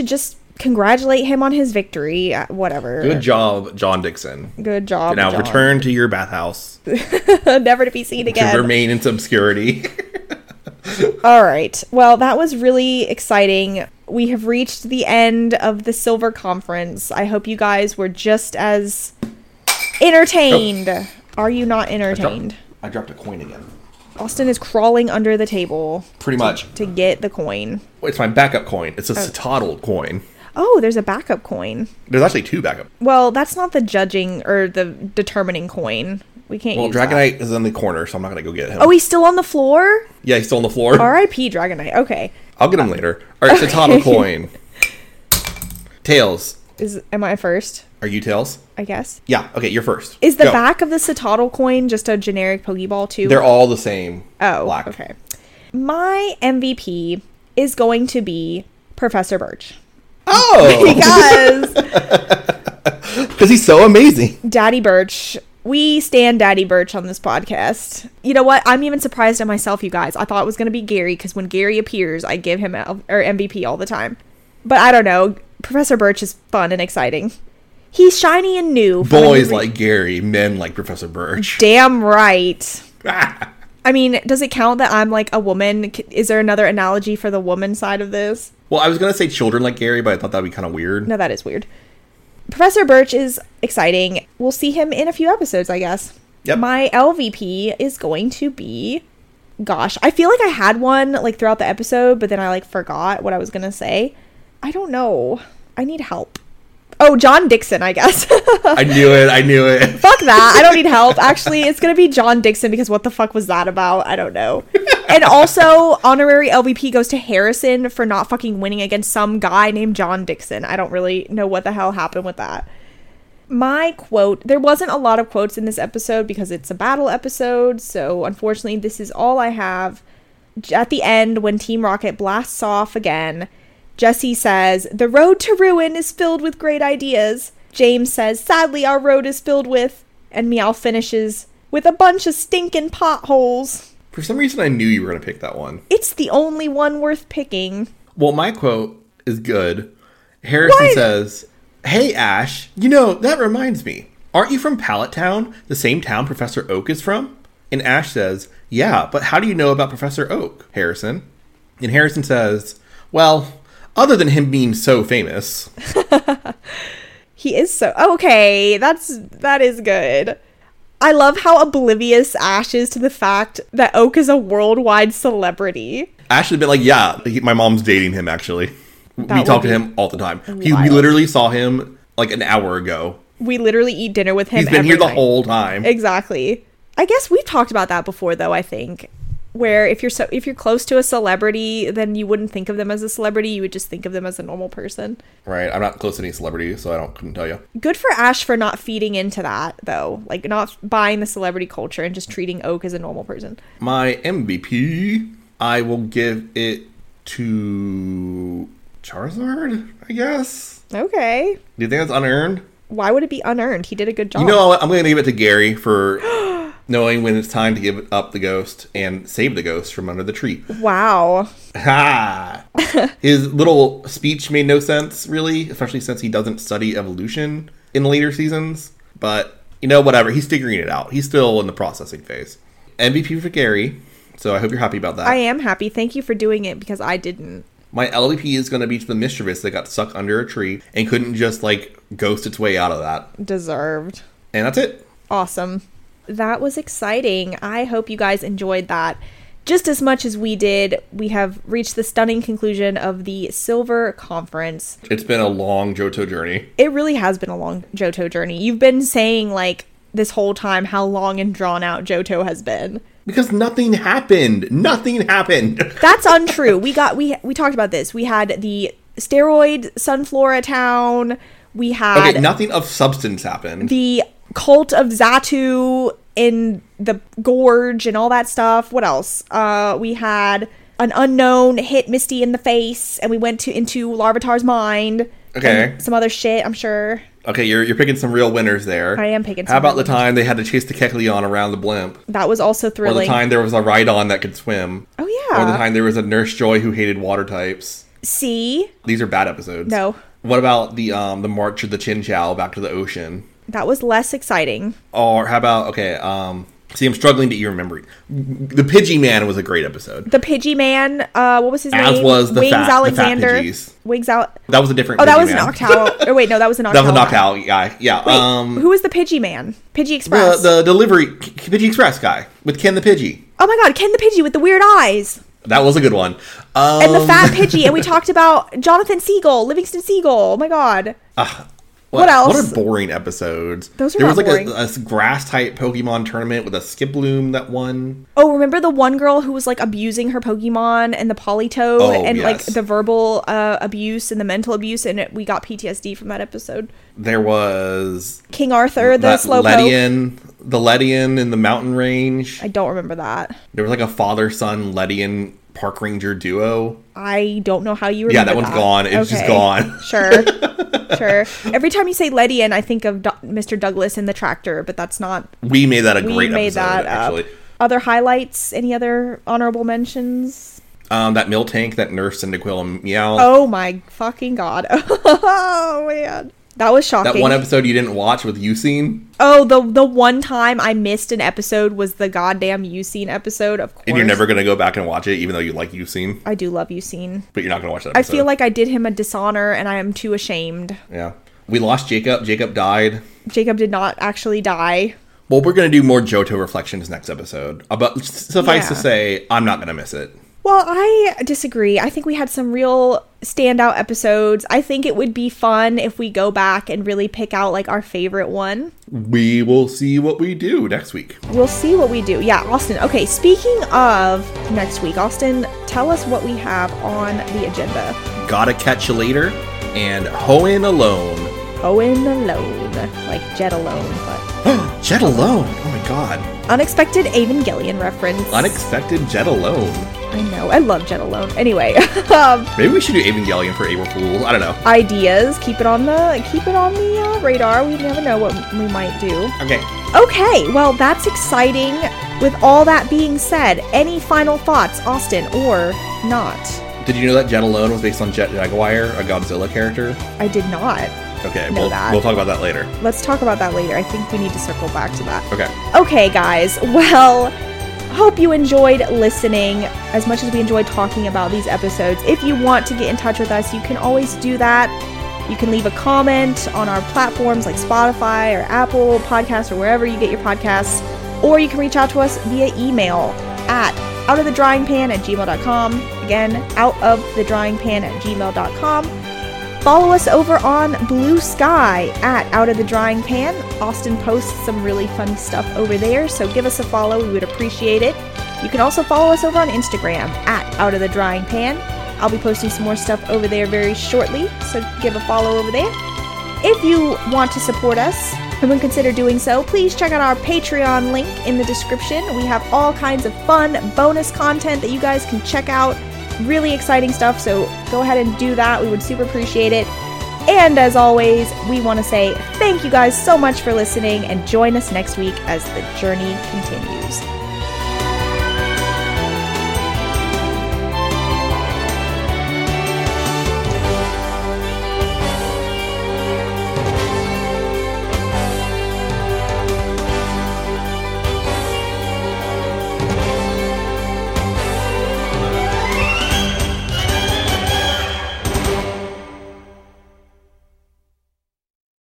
congratulate him on his victory. uh, Whatever. Good job, John Dixon. Good job. Now John. return to your bathhouse Never to be seen to again. remain in obscurity. All right. Well, that was really exciting. We have reached the end of the Silver Conference. I hope you guys were just as entertained. Oh. Are you not entertained? I dropped, I dropped a coin again. Austin is crawling under the table. Pretty to, much. To get the coin. It's my backup coin. It's a Oh. Citadel coin. Oh, there's a backup coin. There's actually two backup. Well, that's not the judging or the determining coin. We can't Well, use Dragonite that. is in the corner, so I'm not going to go get him. Oh, he's still on the floor? Yeah, he's still on the floor. R I P Dragonite. Okay. I'll get him later. All right, Citadel coin. Tails. Is Am I first? Are you Tails? I guess. Yeah, okay, you're first. Is the Go. back of the Citadel coin just a generic Pokeball too? They're all the same. Oh, black. okay. My M V P is going to be Professor Birch. Oh! Because Because he's so amazing. Daddy Birch, we stand Daddy Birch on this podcast. You know what? I'm even surprised at myself, you guys. I thought it was going to be Gary, because when Gary appears, I give him L- or M V P all the time. But I don't know. Professor Birch is fun and exciting. He's shiny and new. for Boys when- like Gary, men like Professor Birch. Damn right. I mean, does it count that I'm like a woman? C- Is there another analogy for the woman side of this? Well, I was going to say children like Gary, but I thought that would be kind of weird. No, that is weird. Professor Birch is exciting. We'll see him in a few episodes, I guess. Yep. My L V P is going to be... Gosh, I feel like I had one like throughout the episode, but then I like forgot what I was going to say. I don't know. I need help. Oh, John Dixon, I guess. I knew it. I knew it. Fuck that. I don't need help. Actually, it's going to be John Dixon, because what the fuck was that about? I don't know. And also, honorary L V P goes to Harrison for not fucking winning against some guy named John Dixon. I don't really know what the hell happened with that. My quote, there wasn't a lot of quotes in this episode because it's a battle episode, so unfortunately this is all I have. At the end, when Team Rocket blasts off again, Jessie says, "The road to ruin is filled with great ideas." James says, "Sadly, our road is filled with," and Meow finishes, "with a bunch of stinking potholes." For some reason, I knew you were going to pick that one. It's the only one worth picking. Well, my quote is good. Harrison What? says, "Hey, Ash, you know, that reminds me. Aren't you from Pallet Town, the same town Professor Oak is from?" And Ash says, "Yeah, but how do you know about Professor Oak, Harrison?" And Harrison says, "Well, other than him being so famous." He is so... Okay, that's that is good. I love how oblivious Ash is to the fact that Oak is a worldwide celebrity. Ash had been like, "Yeah, he- my mom's dating him, actually. That we would talk to be him all the time. He, we wild. literally saw him like an hour ago. We literally eat dinner with him. He's been every here the night. whole time." Exactly. I guess we've talked about that before, though, I think. Where if you're so if you're close to a celebrity, then you wouldn't think of them as a celebrity. You would just think of them as a normal person. Right, I'm not close to any celebrities, so I don't couldn't tell you. Good for Ash for not feeding into that, though. Like, not buying the celebrity culture and just treating Oak as a normal person. My M V P, I will give it to Charizard, I guess. Okay. Do you think that's unearned? Why would it be unearned? He did a good job. You know, I'm going to give it to Gary for knowing when it's time to give up the ghost and save the ghost from under the tree. Wow. Ha! His little speech made no sense, really, especially since he doesn't study evolution in later seasons. But, you know, whatever. He's figuring it out. He's still in the processing phase. M V P for Gary, so I hope you're happy about that. I am happy. Thank you for doing it, because I didn't. My L V P is going to be to the Mischievous that got stuck under a tree and couldn't just, like, ghost its way out of that. Deserved. And that's it. Awesome. That was exciting. I hope you guys enjoyed that just as much as we did. We have reached the stunning conclusion of the Silver Conference. It's been a long Johto journey. It really has been a long Johto journey. You've been saying, like, this whole time how long and drawn out Johto has been. Because nothing happened. Nothing happened. That's untrue. We got we we talked about this. We had the steroid Sunflora town. We had Okay, nothing of substance happened. the cult of Zatu in the gorge and all that stuff. What else? Uh, we had an unknown hit Misty in the face, and we went to into Larvitar's mind. Okay. And some other shit, I'm sure. Okay, you're you're picking some real winners there. I am picking some How about real the time they had to chase the Kecleon around the blimp? That was also Or the thrilling. time there was a Rhydon that could swim? Oh yeah. Or the time there was a Nurse Joy who hated water types? See? These are bad episodes. No. What about the um the March of the Chinchou back to the ocean? That was less exciting. Or how about, okay, um, see, I'm struggling to even remember. The Pidgey Man was a great episode. The Pidgey Man, uh, what was his As name? was the Wings fat- the fat Alexander. Pidgeys. Wings out. That was a different Oh, that Pidgey was Man. Noctowl. Or wait, no, that was a Noctowl. That was a guy. Noctowl guy. Yeah. Wait, um, who was the Pidgey Man? Pidgey the, Express. the delivery Pidgey Express guy with Ken the Pidgey. Oh my god, Ken the Pidgey with the weird eyes. That was a good one. Um, And the fat Pidgey. And we talked about Jonathan Siegel, Livingston Siegel. Oh my god. Uh, What else? What are boring episodes? Those are There not was like boring. a, a grass type Pokemon tournament with a Skiploom that won. Oh, remember the one girl who was like abusing her Pokemon and the Politoed Oh, and yes. like the verbal uh, abuse and the mental abuse, and it, we got P T S D from that episode. There was King Arthur, the that Slowpoke. Ledian, the Ledian in the mountain range. I don't remember that. There was like a father-son Ledian park ranger duo. I don't know how you remember Yeah, that one's gone. It's just gone. Sure. Sure. Every time you say Ledian, I think of Do- Mister Douglas in the tractor, but that's not. We made that a We great made episode, that actually. up. Other highlights? Any other honorable mentions? Um, that Miltank that nursed Cyndaquil and Meow. Oh my fucking god. Oh man. That was shocking. That one episode you didn't watch with Ucene. Oh, the the one time I missed an episode was the goddamn Ucene episode, of course. And you're never going to go back and watch it, even though you like Ucene. I do love Ucene. But you're not going to watch that I episode. feel like I did him a dishonor and I am too ashamed. Yeah. We lost Jacob. Jacob died. Jacob did not actually die. Well, we're going to do more Johto reflections next episode. Uh, But suffice Yeah. to say, I'm not going to miss it. Well, I disagree. I think we had some real standout episodes. I think it would be fun if we go back and really pick out like our favorite one. We will see what we do next week. We'll see what we do. Yeah, Austin. Okay, speaking of next week, Austin, tell us what we have on the agenda. Gotta Catch You Later and Hoenn Alone. Owen Alone. Like Jet Alone, but Jet Alone. Oh my god. unexpected Evangelion reference. Unexpected Jet Alone. I know. I love Jet Alone. Anyway, um, Maybe we should do Evangelion for April Fools. I don't know. ideas. Keep it on the keep it on the uh, radar. We never know what we might do. Okay. Okay, well, that's exciting. With all that being said, any final thoughts, Austin, or not? Did you know that Jet Alone was based on Jet Jaguar, a Godzilla character? I did not. Okay, Know we'll, that. we'll talk about that later. Let's talk about that later. I think we need to circle back to that. Okay. Okay, guys. Well, hope you enjoyed listening as much as we enjoyed talking about these episodes. If you want to get in touch with us, you can always do that. You can leave a comment on our platforms like Spotify or Apple Podcasts or wherever you get your podcasts. Or you can reach out to us via email at outofthedryingpan at gmail dot com. Again, outofthedryingpan at gmail dot com. Follow us over on Blue Sky at Out of the Drying Pan. Austin posts some really funny stuff over there, so give us a follow. We would appreciate it. You can also follow us over on Instagram at Out of the Drying Pan. I'll be posting some more stuff over there very shortly, so give a follow over there. If you want to support us and would consider doing so, please check out our Patreon link in the description. We have all kinds of fun bonus content that you guys can check out. Really exciting stuff, so go ahead and do that. We would super appreciate it. And as always, we want to say thank you guys so much for listening and join us next week as the journey continues.